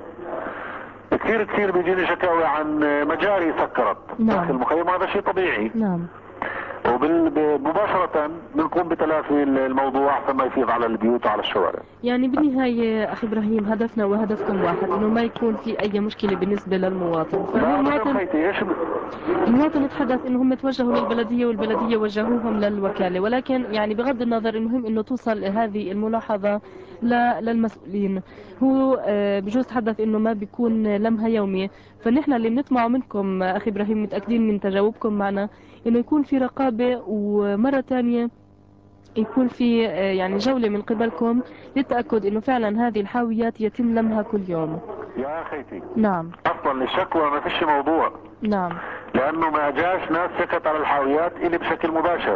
كثير بيجيني شكاوى عن مجاري سكرت داخل المخيم، وهذا شيء طبيعي. نعم ومباشرة بنقوم بتلافي الموضوع ثم يفيض على البيوت وعلى الشوارع. يعني بالنهاية أخي إبراهيم هدفنا وهدفكم واحد، إنه ما يكون في أي مشكلة بالنسبة للمواطن. المواطن يتحدث إنه هم توجهوا للبلدية والبلدية وجهوهم للوكالة، ولكن يعني بغض النظر المهم إنه توصل هذه الملاحظة للمسؤولين. هو بجوز تحدث إنه ما بيكون لمها يومي، فنحن اللي بنطمعه منكم أخي إبراهيم متأكدين من تجاوبكم معنا إنه يكون في رقابة، ومرة تانية يكون في يعني جولة من قبلكم للتأكد إنه فعلا هذه الحاويات يتم لمها كل يوم. يا أخيتي نعم أصلا الشكوى ما فيش موضوع، نعم لأنه ما جاش ناس شكت على الحاويات إلي بشكل مباشر.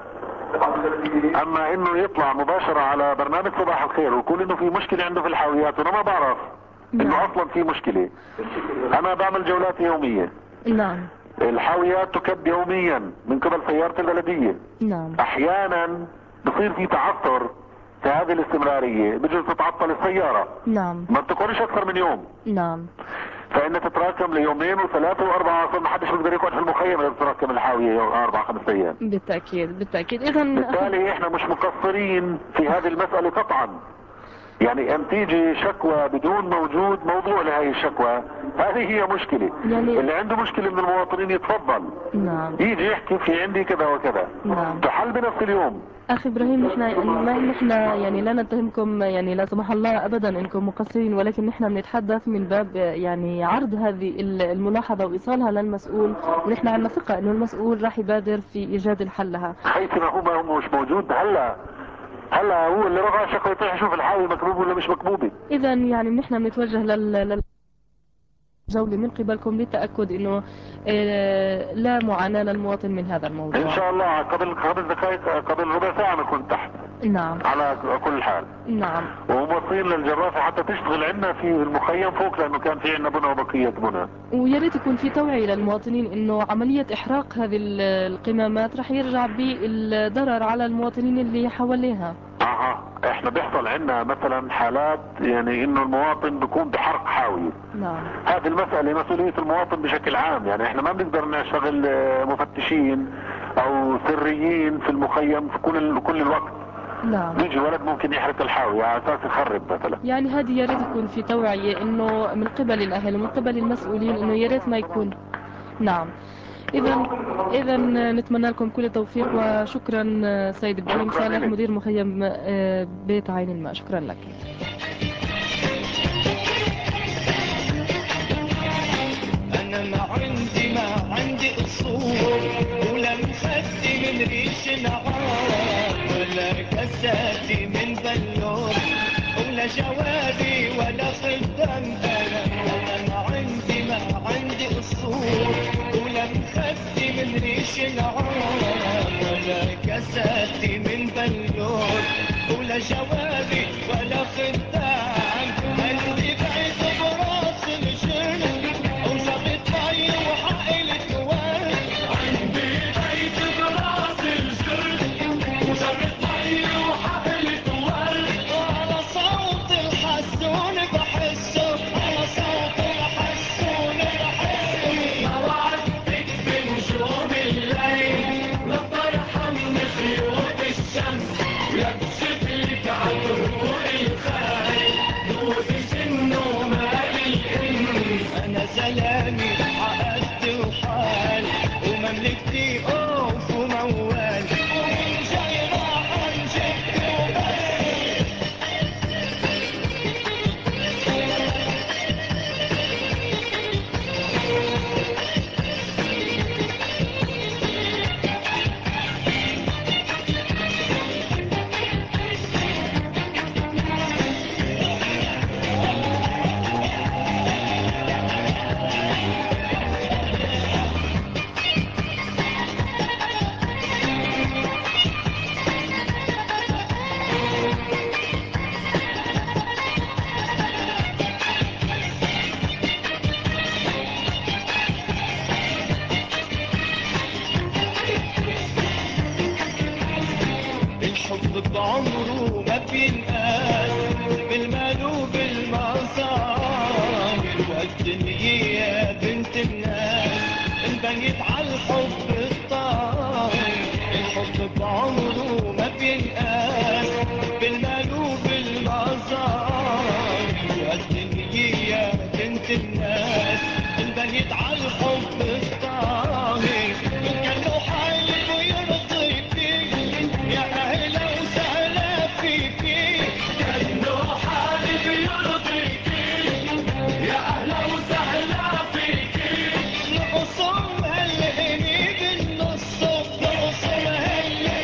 أما إنه يطلع مباشرة على برنامج صباح الخير ويقول إنه في مشكلة عنده في الحاويات وأنا ما بعرف إنه أصلا في مشكلة. أنا بعمل جولات يومية. نعم الحاويات تكب يوميا من قبل سيارة البلدية. نعم احيانا بصير في تعثر في هذه الاستمرارية بجوز تتعطل السيارة. نعم. ما بتكونش اكثر من يوم. نعم. فإن تتراكم ليومين وثلاثة وأربعة، ما حدش بيقدر يقعد في المخيم إذا تتراكم الحاوية 4-5 أيام. بالتأكيد بالتأكيد. إذا بالتالي إحنا مش مقصرين في هذه المسألة قطعا. يعني أن تيجي شكوى بدون موجود موضوع لهي الشكوى، هذه هي مشكلة. يعني اللي عنده مشكلة من المواطنين يتفضل. نعم. يجي يحكي في عندي كذا وكذا. نعم. تحل بنفس اليوم. أخي إبراهيم، نحن يعني لا نتهمكم يعني لا سمح الله أبدا إنكم مقصرين، ولكن نحن بنتحدث من باب يعني عرض هذه الملاحظة وإيصالها للمسؤول، ونحن عندنا ثقة إنه المسؤول راح يبادر في إيجاد الحل لها. حيث ما هو مش موجود هلا هو اللي رفع شكوى يطيح يشوف الحاوي مكبوب ولا مش مكبوبة. إذا يعني نحن بنتوجه جولة من قبلكم للتأكد إنه لا معاناة للمواطن من هذا الموضوع. إن شاء الله قبل 5 دقائق، قبل ربع ساعة نكون تحت. نعم. على كل حال. نعم. وموصين للجرافة حتى تشتغل عندنا في المخيم فوق، لأنه كان في عندنا بنى وبقية بنى. ويا ريت يكون في توعية للمواطنين إنه عملية إحراق هذه القمامات رح يرجع بالضرر على المواطنين اللي حواليها. احنا بيحصل عندنا مثلا حالات يعني انه المواطن بيكون بحرق حاوي. نعم. هذه المسألة مسؤولية المواطن بشكل عام. يعني احنا ما بنقدر نشغل مفتشين او سريين في المخيم في كل الوقت. نعم. بيجي ولد ممكن يحرق الحاوي على اساس يخرب مثلا. يعني هذه يا ريت يكون في توعية انه من قبل الاهل ومن قبل المسؤولين انه يا ريت ما يكون. نعم. اذا نتمنى لكم كل التوفيق، وشكرا سيد ابراهيم صالح مدير مخيم بيت عين الماء. شكرا لك. انا ما عندي اصول، ولا مخدي من ريش العار، ولا كساتي من بلور، ولا جوابي ولا خدام. انا ما عندي اصول، ولا مخدي من ريش العار، ولا كساتي من بلور، ولا جوابي ولا خدام. قلبي بعيد براس الجنة وشغلت مي وحقلت ورد. عندي بيت براس الجرد وشغلت مي وحقلت ورد. وعلى صوت الحسون بحسه، على صوت الحسون بحسه. ما وعدتك بنجوم الليل لا ترحم خيوط الشمس، ولا بشكلك عطرور الخيل نوبش انه مالي الانس. انا سلامي عقدت وحال ومملكتي اوف وموال، ومن جاي راح انجد وبس. الحب بعمره ما بينقاس بالمال وبالمصاري، والدنيا بنت الناس انبنيت عالحب الطاغي. الحب بعمره ما بينقاس بالمال وبالمصاري، والدنيا بنت الناس انبنيت عالحب الطاغي. من كان له حالف ويرضي فيه يا أهلا وسهلا فيكي، كأنه حالف يرضي فيك يا أهلا وسهلا فيكي. نقصم هالهني بالنص، نقصم هالهني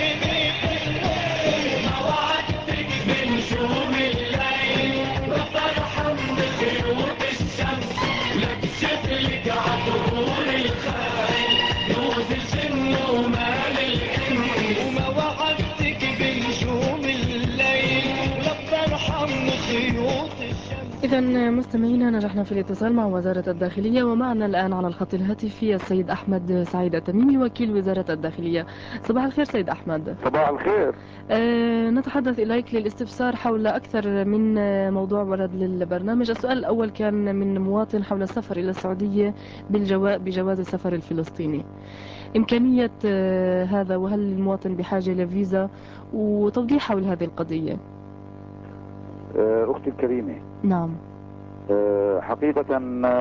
إذا مستمعينا، نجحنا في الاتصال مع وزارة الداخلية، ومعنا الآن على الخط الهاتفي السيد أحمد سعيد التميمي وكيل وزارة الداخلية. صباح الخير سيد أحمد. صباح الخير. نتحدث إليك للاستفسار حول أكثر من موضوع ورد للبرنامج. السؤال الأول كان من مواطن حول السفر إلى السعودية بجواز السفر الفلسطيني. إمكانية هذا، وهل المواطن بحاجة لفيزا، وتوضيح حول هذه القضية. أختي الكريمة، نعم. حقيقة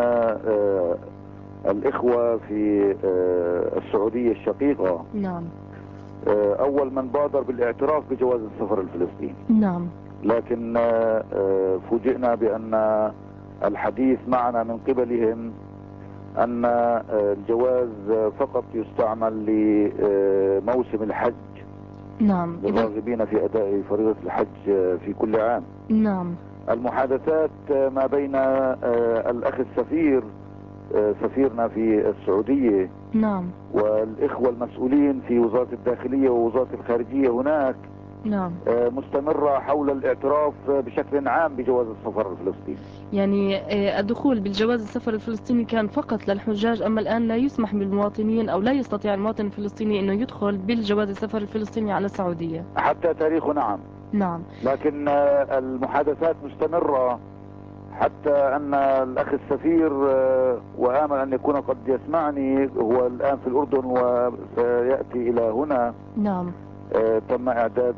الإخوة في السعودية الشقيقة نعم. أول من بادر بالاعتراف بجواز السفر الفلسطيني. نعم. لكن فوجئنا بأن الحديث معنا من قبلهم أن الجواز فقط يستعمل لموسم الحج. نعم. للراغبين في أداء فريضة الحج في كل عام. نعم. المحادثات ما بين الأخ السفير سفيرنا في السعودية نعم. والإخوة المسؤولين في وزارة الداخلية ووزارة الخارجية هناك نعم. مستمرة حول الاعتراف بشكل عام بجواز السفر الفلسطيني. يعني الدخول بالجواز السفر الفلسطيني كان فقط للحجاج، أما الآن لا يسمح بالمواطنين أو لا يستطيع المواطن الفلسطيني أنه يدخل بالجواز السفر الفلسطيني على السعودية حتى تاريخه. نعم. نعم. لكن المحادثات مستمرة حتى أن الأخ السفير وآمل أن يكون قد يسمعني، هو الآن في الأردن وسيأتي إلى هنا. نعم. تم إعداد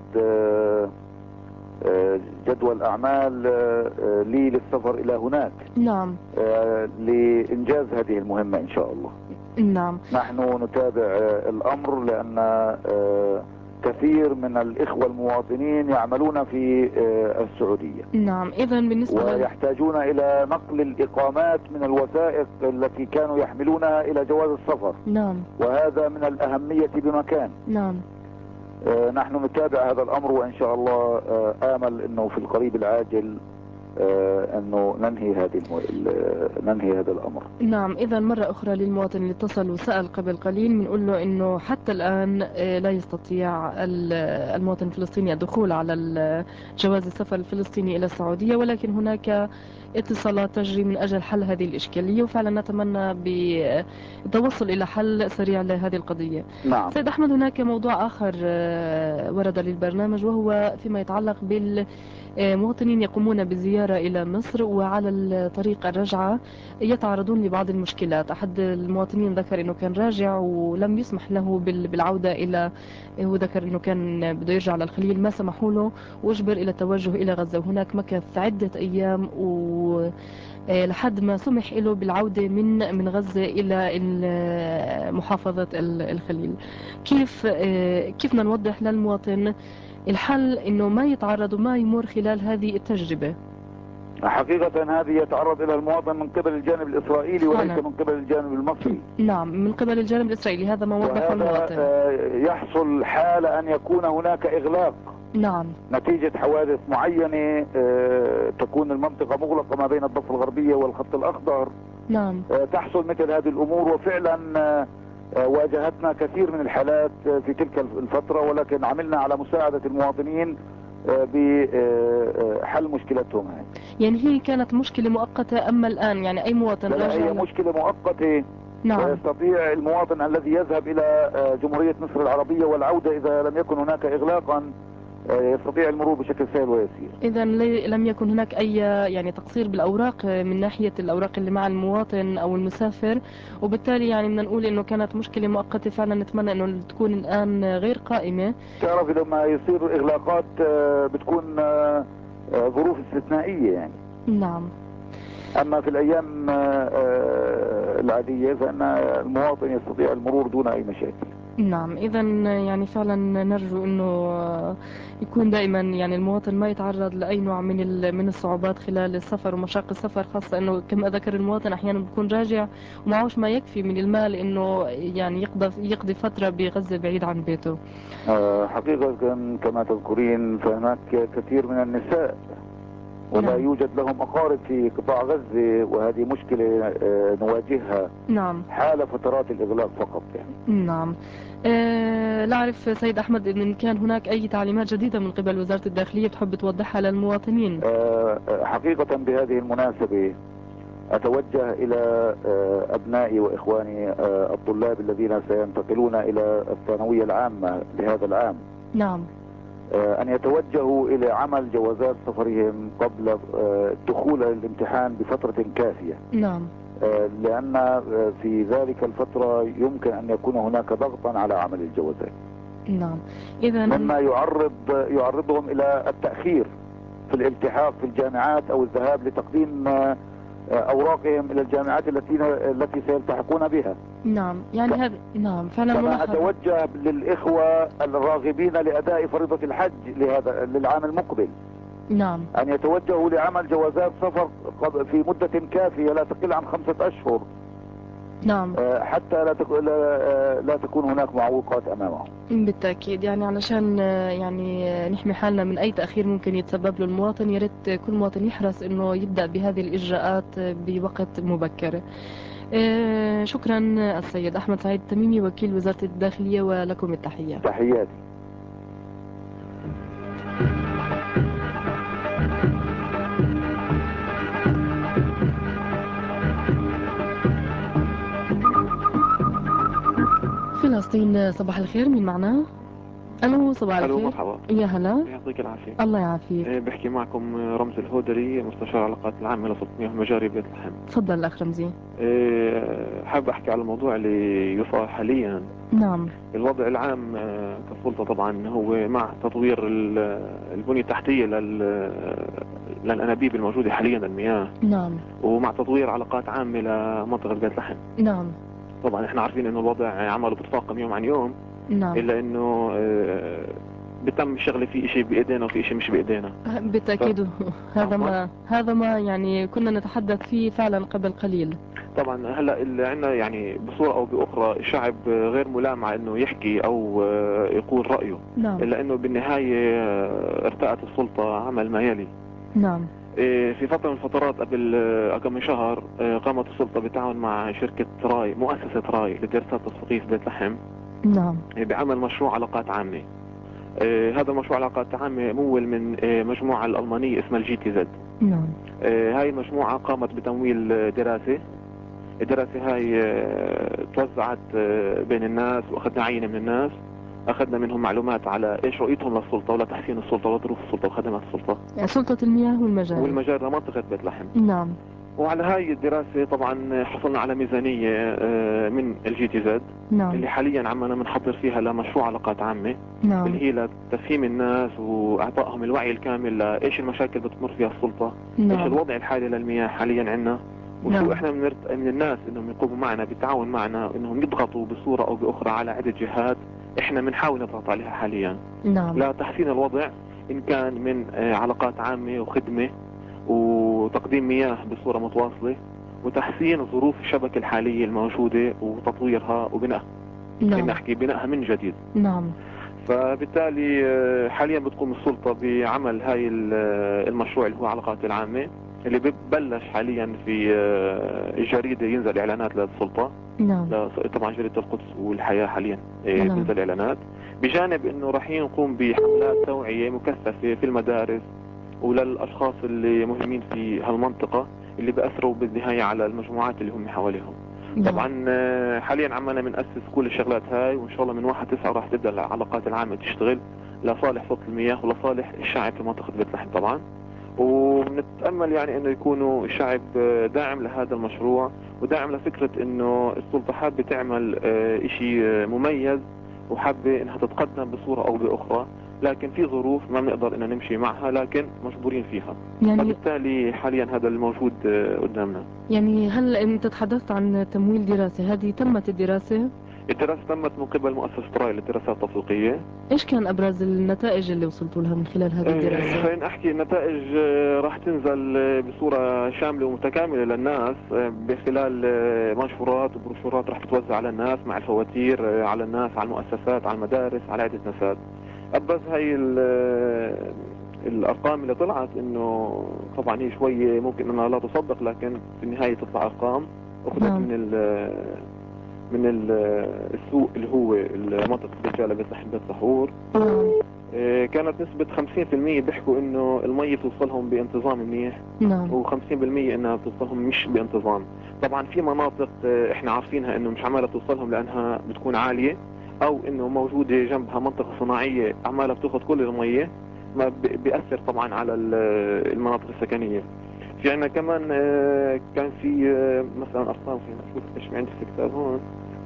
جدول أعمال لي للسفر إلى هناك. نعم. لإنجاز هذه المهمة إن شاء الله. نعم. نحن نتابع الأمر لأن كثير من الإخوة المواطنين يعملون في السعودية. نعم. إذا بالنسبة ويحتاجون إلى نقل الإقامات من الوثائق التي كانوا يحملونها إلى جواز السفر. نعم. وهذا من الأهمية بمكان. نعم. نحن نتابع هذا الأمر، وإن شاء الله آمل أنه في القريب العاجل أنه ننهي هذا الأمر. نعم. إذا مرة أخرى للمواطن اللي اتصل وسأل قبل قليل، بنقول له إنه حتى الآن لا يستطيع المواطن الفلسطيني الدخول على جواز السفر الفلسطيني إلى السعودية، ولكن هناك اتصالات تجري من أجل حل هذه الإشكالية، وفعلا نتمنى بالتوصل إلى حل سريع لهذه القضية. نعم. سيد أحمد، هناك موضوع آخر ورد للبرنامج، وهو فيما يتعلق مواطنين يقومون بزيارة إلى مصر، وعلى الطريق الرجعة يتعرضون لبعض المشكلات. أحد المواطنين ذكر أنه كان راجع ولم يسمح له بالعودة إلى، هو ذكر أنه كان بده يرجع للخليل، ما سمحوا له وأجبر إلى التوجه إلى غزة، وهناك مكث عدة أيام لحد ما سمح له بالعودة من غزة إلى محافظة الخليل. كيف بدنا نوضح للمواطن الحل انه ما يتعرض وما يمر خلال هذه التجربة؟ حقيقة هذه يتعرض إلى المواطن من قبل الجانب الإسرائيلي وليس من قبل الجانب المصري. نعم، من قبل الجانب الإسرائيلي، هذا ما وضحه المواطن. يحصل حال أن يكون هناك إغلاق. نعم. نتيجة حوادث معينة تكون المنطقة مغلقة ما بين الضفة الغربية والخط الأخضر. نعم. تحصل مثل هذه الأمور، وفعلا واجهتنا كثير من الحالات في تلك الفترة، ولكن عملنا على مساعدة المواطنين بحل مشكلتهم هاي. يعني هي كانت مشكلة مؤقتة، أما الآن يعني أي مواطن راجع هي مشكلة مؤقتة. نعم. ويستطيع المواطن الذي يذهب إلى جمهورية مصر العربية والعودة إذا لم يكن هناك إغلاقا يستطيع المرور بشكل سهل ويسير. إذا لم يكن هناك أي يعني تقصير بالأوراق من ناحية الأوراق اللي مع المواطن أو المسافر، وبالتالي يعني بدنا نقول إنه كانت مشكلة مؤقتة فعلا، نتمنى إنه تكون الآن غير قائمة. تعرف لما يصير إغلاقات بتكون ظروف استثنائية يعني. نعم. أما في الأيام العادية فإن المواطن يستطيع المرور دون أي مشاكل. نعم. إذا يعني فعلا نرجو إنه يكون دائما يعني المواطن ما يتعرض لأي نوع من الصعوبات خلال السفر ومشاق السفر، خاصة إنه كما ذكر المواطن أحيانا بيكون راجع ومعهوش ما يكفي من المال إنه يعني يقضي فترة بغزة بعيد عن بيته. حقيقة كما تذكرين فهناك كثير من النساء ولا نعم. يوجد لهم أقارب في قطاع غزة، وهذه مشكلة نواجهها نعم. حال فترات الإغلاق فقط يعني. نعم. لا أعرف سيد أحمد إن كان هناك أي تعليمات جديدة من قبل وزارة الداخلية تحب توضحها للمواطنين. حقيقة بهذه المناسبة أتوجه إلى أبنائي وإخواني الطلاب الذين سينتقلون إلى الثانوية العامة لهذا العام، نعم. أن يتوجهوا إلى عمل جوازات سفرهم قبل الدخول للامتحان بفترة كافية. نعم. لأن في ذلك الفترة يمكن أن يكون هناك ضغطا على عمل الجوازات. نعم. إذا مما يعرضهم إلى التأخير في الالتحاق في الجامعات أو الذهاب لتقديم أوراقهم إلى الجامعات التي سيلتحقون بها. نعم. يعني هذا نعم فعلا كما ملاحظة. أتوجه للإخوة الراغبين لأداء فريضة الحج للعام المقبل نعم. أن يتوجهوا لعمل جوازات سفر في مدة كافية لا تقل عن 5 أشهر. نعم. حتى لا تكون هناك معوقات أمامهم. بالتأكيد، يعني علشان يعني نحمي حالنا من أي تأخير ممكن يتسبب له المواطن. يا ريت كل مواطن يحرص إنه يبدأ بهذه الإجراءات بوقت مبكر. شكرا السيد أحمد سعيد التميمي وكيل وزارة الداخلية، ولكم التحية. تحياتي. فلسطين، صباح الخير، مين معنا؟ الو صباح الخير. الو مرحبا. يا هلا. يعطيك العافيه. الله يعافيك. بحكي معكم رمز الهودري، مستشار العلاقات العامه لسلطه المياه المجاري ببيت لحم. تفضل الاخ رمزي. حابب احكي على الموضوع اللي يصار حاليا. نعم. الوضع العام كسلطه طبعا هو مع تطوير البنيه التحتيه للانابيب الموجوده حاليا للمياه. نعم. ومع تطوير علاقات عامه لمنطقه بيت لحم. نعم. طبعا احنا عارفين انه الوضع عمله بتفاقم يوم عن يوم. نعم. الا انه بتم الشغله في شيء بايدينا وفي شيء مش بايدينا. بالتأكيد. هذا ما يعني كنا نتحدث فيه فعلا قبل قليل. طبعا هلا اللي عندنا يعني بصوره او باخرى الشعب غير ملام على انه يحكي او يقول رايه. نعم. الا انه بالنهايه ارتأت السلطه عمل ما يلي. نعم. في فتره من الفترات قبل كم من شهر قامت السلطه بالتعاون مع شركه راي، مؤسسه راي للدراسات التسويقيه في بيت لحم. نعم. بعمل مشروع علاقات عامه. هذا مشروع علاقات عامه ممول من مجموعه الالمانيه اسمها الجي تي زد. نعم. هاي المجموعه قامت بتمويل دراسه. الدراسة هاي توزعت بين الناس، واخذنا عينة من الناس، اخذنا منهم معلومات على ايش رؤيتهم للسلطة ولا تحسين السلطة وظروف السلطة وخدمات السلطة. سلطة المياه والمجاري لمنطقة بيت لحم. نعم. وعلى هاي الدراسة طبعا حصلنا على ميزانية من الجي تي زد. نعم. اللي حاليا عمنا بنحضر فيها لمشروع علاقات عامة. نعم. اللي هي لتفهيم الناس واعطائهم الوعي الكامل لايش المشاكل بتمر فيها السلطة. نعم. ايش الوضع الحالي للمياه حاليا عندنا. وشو نعم. احنا من الناس انهم يقوموا معنا بالتعاون معنا، انهم يضغطوا بصورة او باخرى على عدة جهات احنا بنحاول نضغط عليها حاليا. نعم. لا تحسين الوضع ان كان من علاقات عامة وخدمة وتقديم مياه بصورة متواصلة، وتحسين ظروف الشبكة الحالية الموجودة وتطويرها وبناء. نعم. نحكي بنائها من جديد. نعم. فبالتالي حاليا بتقوم السلطة بعمل هاي المشروع اللي هو علاقات العامة، اللي ببلش حاليا في الجريدة ينزل اعلانات للسلطة. نعم. طبعا جريدة القدس والحياة حاليا نعم. بينزل اعلانات، بجانب انه راح نقوم بحملات توعية مكثفة في المدارس وللاشخاص اللي مهمين في هالمنطقة اللي بأثروا بالنهاية على المجموعات اللي هم حواليهم. نعم. طبعا حاليا عمالنا بنأسس كل الشغلات هاي، وان شاء الله من 1/9 راح تبدأ العلاقات العامة تشتغل لصالح سلطة المياه ولصالح الشعب في منطقة بيت لحم طبعا. ونتأمل يعني انه يكونوا الشعب داعم لهذا المشروع وداعم لفكرة انه السلطة حابة تعمل اشي مميز وحابة انها تتقدم بصورة او باخرى، لكن في ظروف ما بنقدر ان نمشي معها لكن مجبورين فيها. يعني فبالتالي حاليا هذا الموجود قدامنا. يعني هل انت تحدثت عن تمويل دراسة، هذه تمت الدراسة؟ الدراسة تمت من قبل مؤسسة راي للدراسات التسويقية. ايش كان ابرز النتائج اللي وصلتوا لها من خلال هذه الدراسة؟ خلينا احكي النتائج راح تنزل بصورة شاملة ومتكاملة للناس بخلال منشورات وبروشورات راح تتوزع على الناس مع الفواتير على الناس، على المؤسسات، على المدارس، على عدة نسات. ابرز هاي الارقام اللي طلعت انه طبعا هي شويه ممكن انها لا تصدق، لكن في النهايه تطلع ارقام اخذت نعم. من السوق اللي هو منطقه بيت جاله، بيت لحم، بيت سحور. نعم. كانت نسبة 50% بيحكوا انه المية توصلهم بانتظام منيح، نعم. و50% انها توصلهم مش بانتظام. طبعا في مناطق احنا عارفينها انه مش عمالة توصلهم لانها بتكون عالية، او انه موجودة جنبها منطقة صناعية عمالة بتاخذ كل المية، ما بيأثر طبعا على المناطق السكنية. في عنا كمان كان في مثلا ارقام، فينا اشوف ايش عندي في الكتاب هون.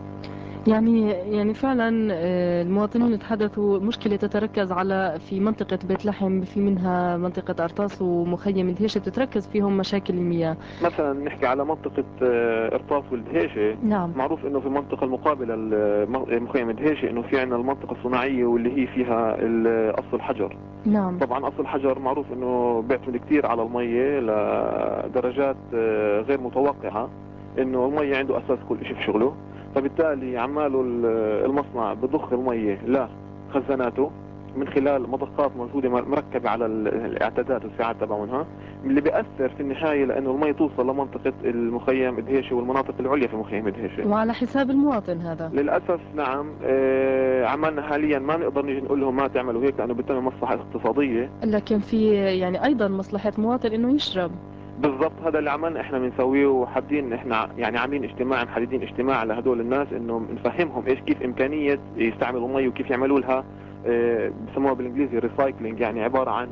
يعني فعلا المواطنين تحدثوا مشكلة تتركز في منطقة بيت لحم، في منها منطقة أرطاس ومخيم الدهيشة بتتركز فيهم مشاكل المياه. مثلا نحكي على منطقة ارطاس والدهيشة. نعم. معروف انه في المنطقة المقابلة مخيم الدهيشة انه في عنا المنطقة الصناعية واللي هي فيها قص الحجر. نعم. طبعا قص الحجر معروف انه بيعتمد كثير على المية لدرجات غير متوقعة، انه المية عنده اساس كل شيء في شغله، فبالتالي عماله المصنع بضخ المية لخزاناته من خلال مضخات موجودة مركبة على الاعتادات والساعات تبعونها، اللي بيأثر في النهاية لأنه المية توصل لمنطقة المخيم دهيشة والمناطق العليا في مخيم دهيشة. وعلى حساب المواطن هذا للأسف نعم. عملنا حاليا ما نقدر نيجي نقول لهم ما تعملوا هيك لأنه بتم مصلحة اقتصادية، لكن في يعني أيضا مصلحة مواطن إنه يشرب. بالضبط. هذا اللي عملنا احنا بنسويه، وحابين احنا يعني عاملين اجتماع، محددين اجتماع لهدول الناس انه نفهمهم ايش كيف امكانية يستعملوا المي وكيف يعملوا لها بسموها بالانجليزي ريسايكلينج، يعني عبارة عن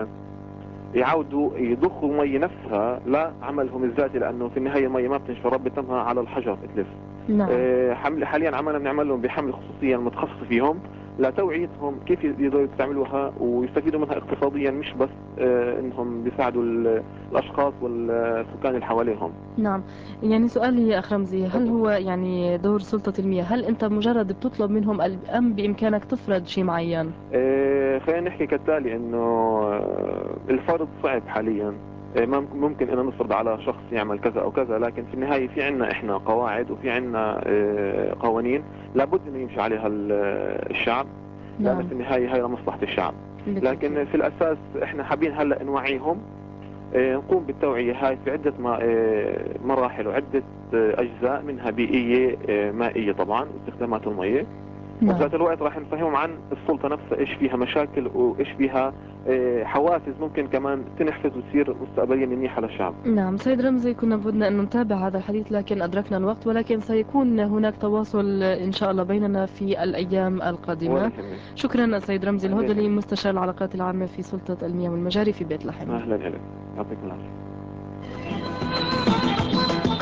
يعودوا يضخوا المي نفسها لعملهم الذاتي، لانه في النهاية المي ما بتنشف، رب تمها على الحجر بتلف. نعم. حاليا عملنا بنعمل لهم بحملة خصوصية متخصصة فيهم لتوعيتهم كيف يقدروا يستعملوها ويستفيدوا منها اقتصاديا، مش بس انهم بيساعدوا الاشخاص والسكان اللي حواليهم. نعم. يعني سؤالي يا أخ رمزي، هل هو يعني دور سلطة المياه، هل أنت مجرد بتطلب منهم أم بإمكانك تفرض شيء معين؟ خلينا نحكي كالتالي انه الفرض صعب حاليا. ممكن ان نفرض على شخص يعمل كذا او كذا، لكن في النهاية في عنا احنا قواعد وفي عنا قوانين لابد انه يمشي عليها الشعب، لان نعم. في النهاية هي لمصلحة الشعب. لكن في الاساس احنا حابين هلا نوعيهم، نقوم بالتوعية هاي في عدة مراحل وعدة اجزاء، منها بيئية، مائية طبعا واستخدامات المية. نعم. وبذات الوقت راح نفهمهم عن السلطة نفسها ايش فيها مشاكل وايش فيها حوافز ممكن كمان تنحفز وتصير مستقبليا منيحة للشعب. نعم سيد رمزي، كنا بدنا أن نتابع هذا الحديث لكن أدركنا الوقت، ولكن سيكون هناك تواصل إن شاء الله بيننا في الأيام القادمة. شكرا سيد رمزي الهذلي، مستشار العلاقات العامة في سلطة المياه والمجاري في بيت لحم. أهلا لك، يعطيكم العافية.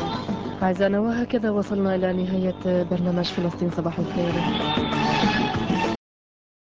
أعزائنا، وهكذا وصلنا إلى نهاية برنامج فلسطين صباح الخير.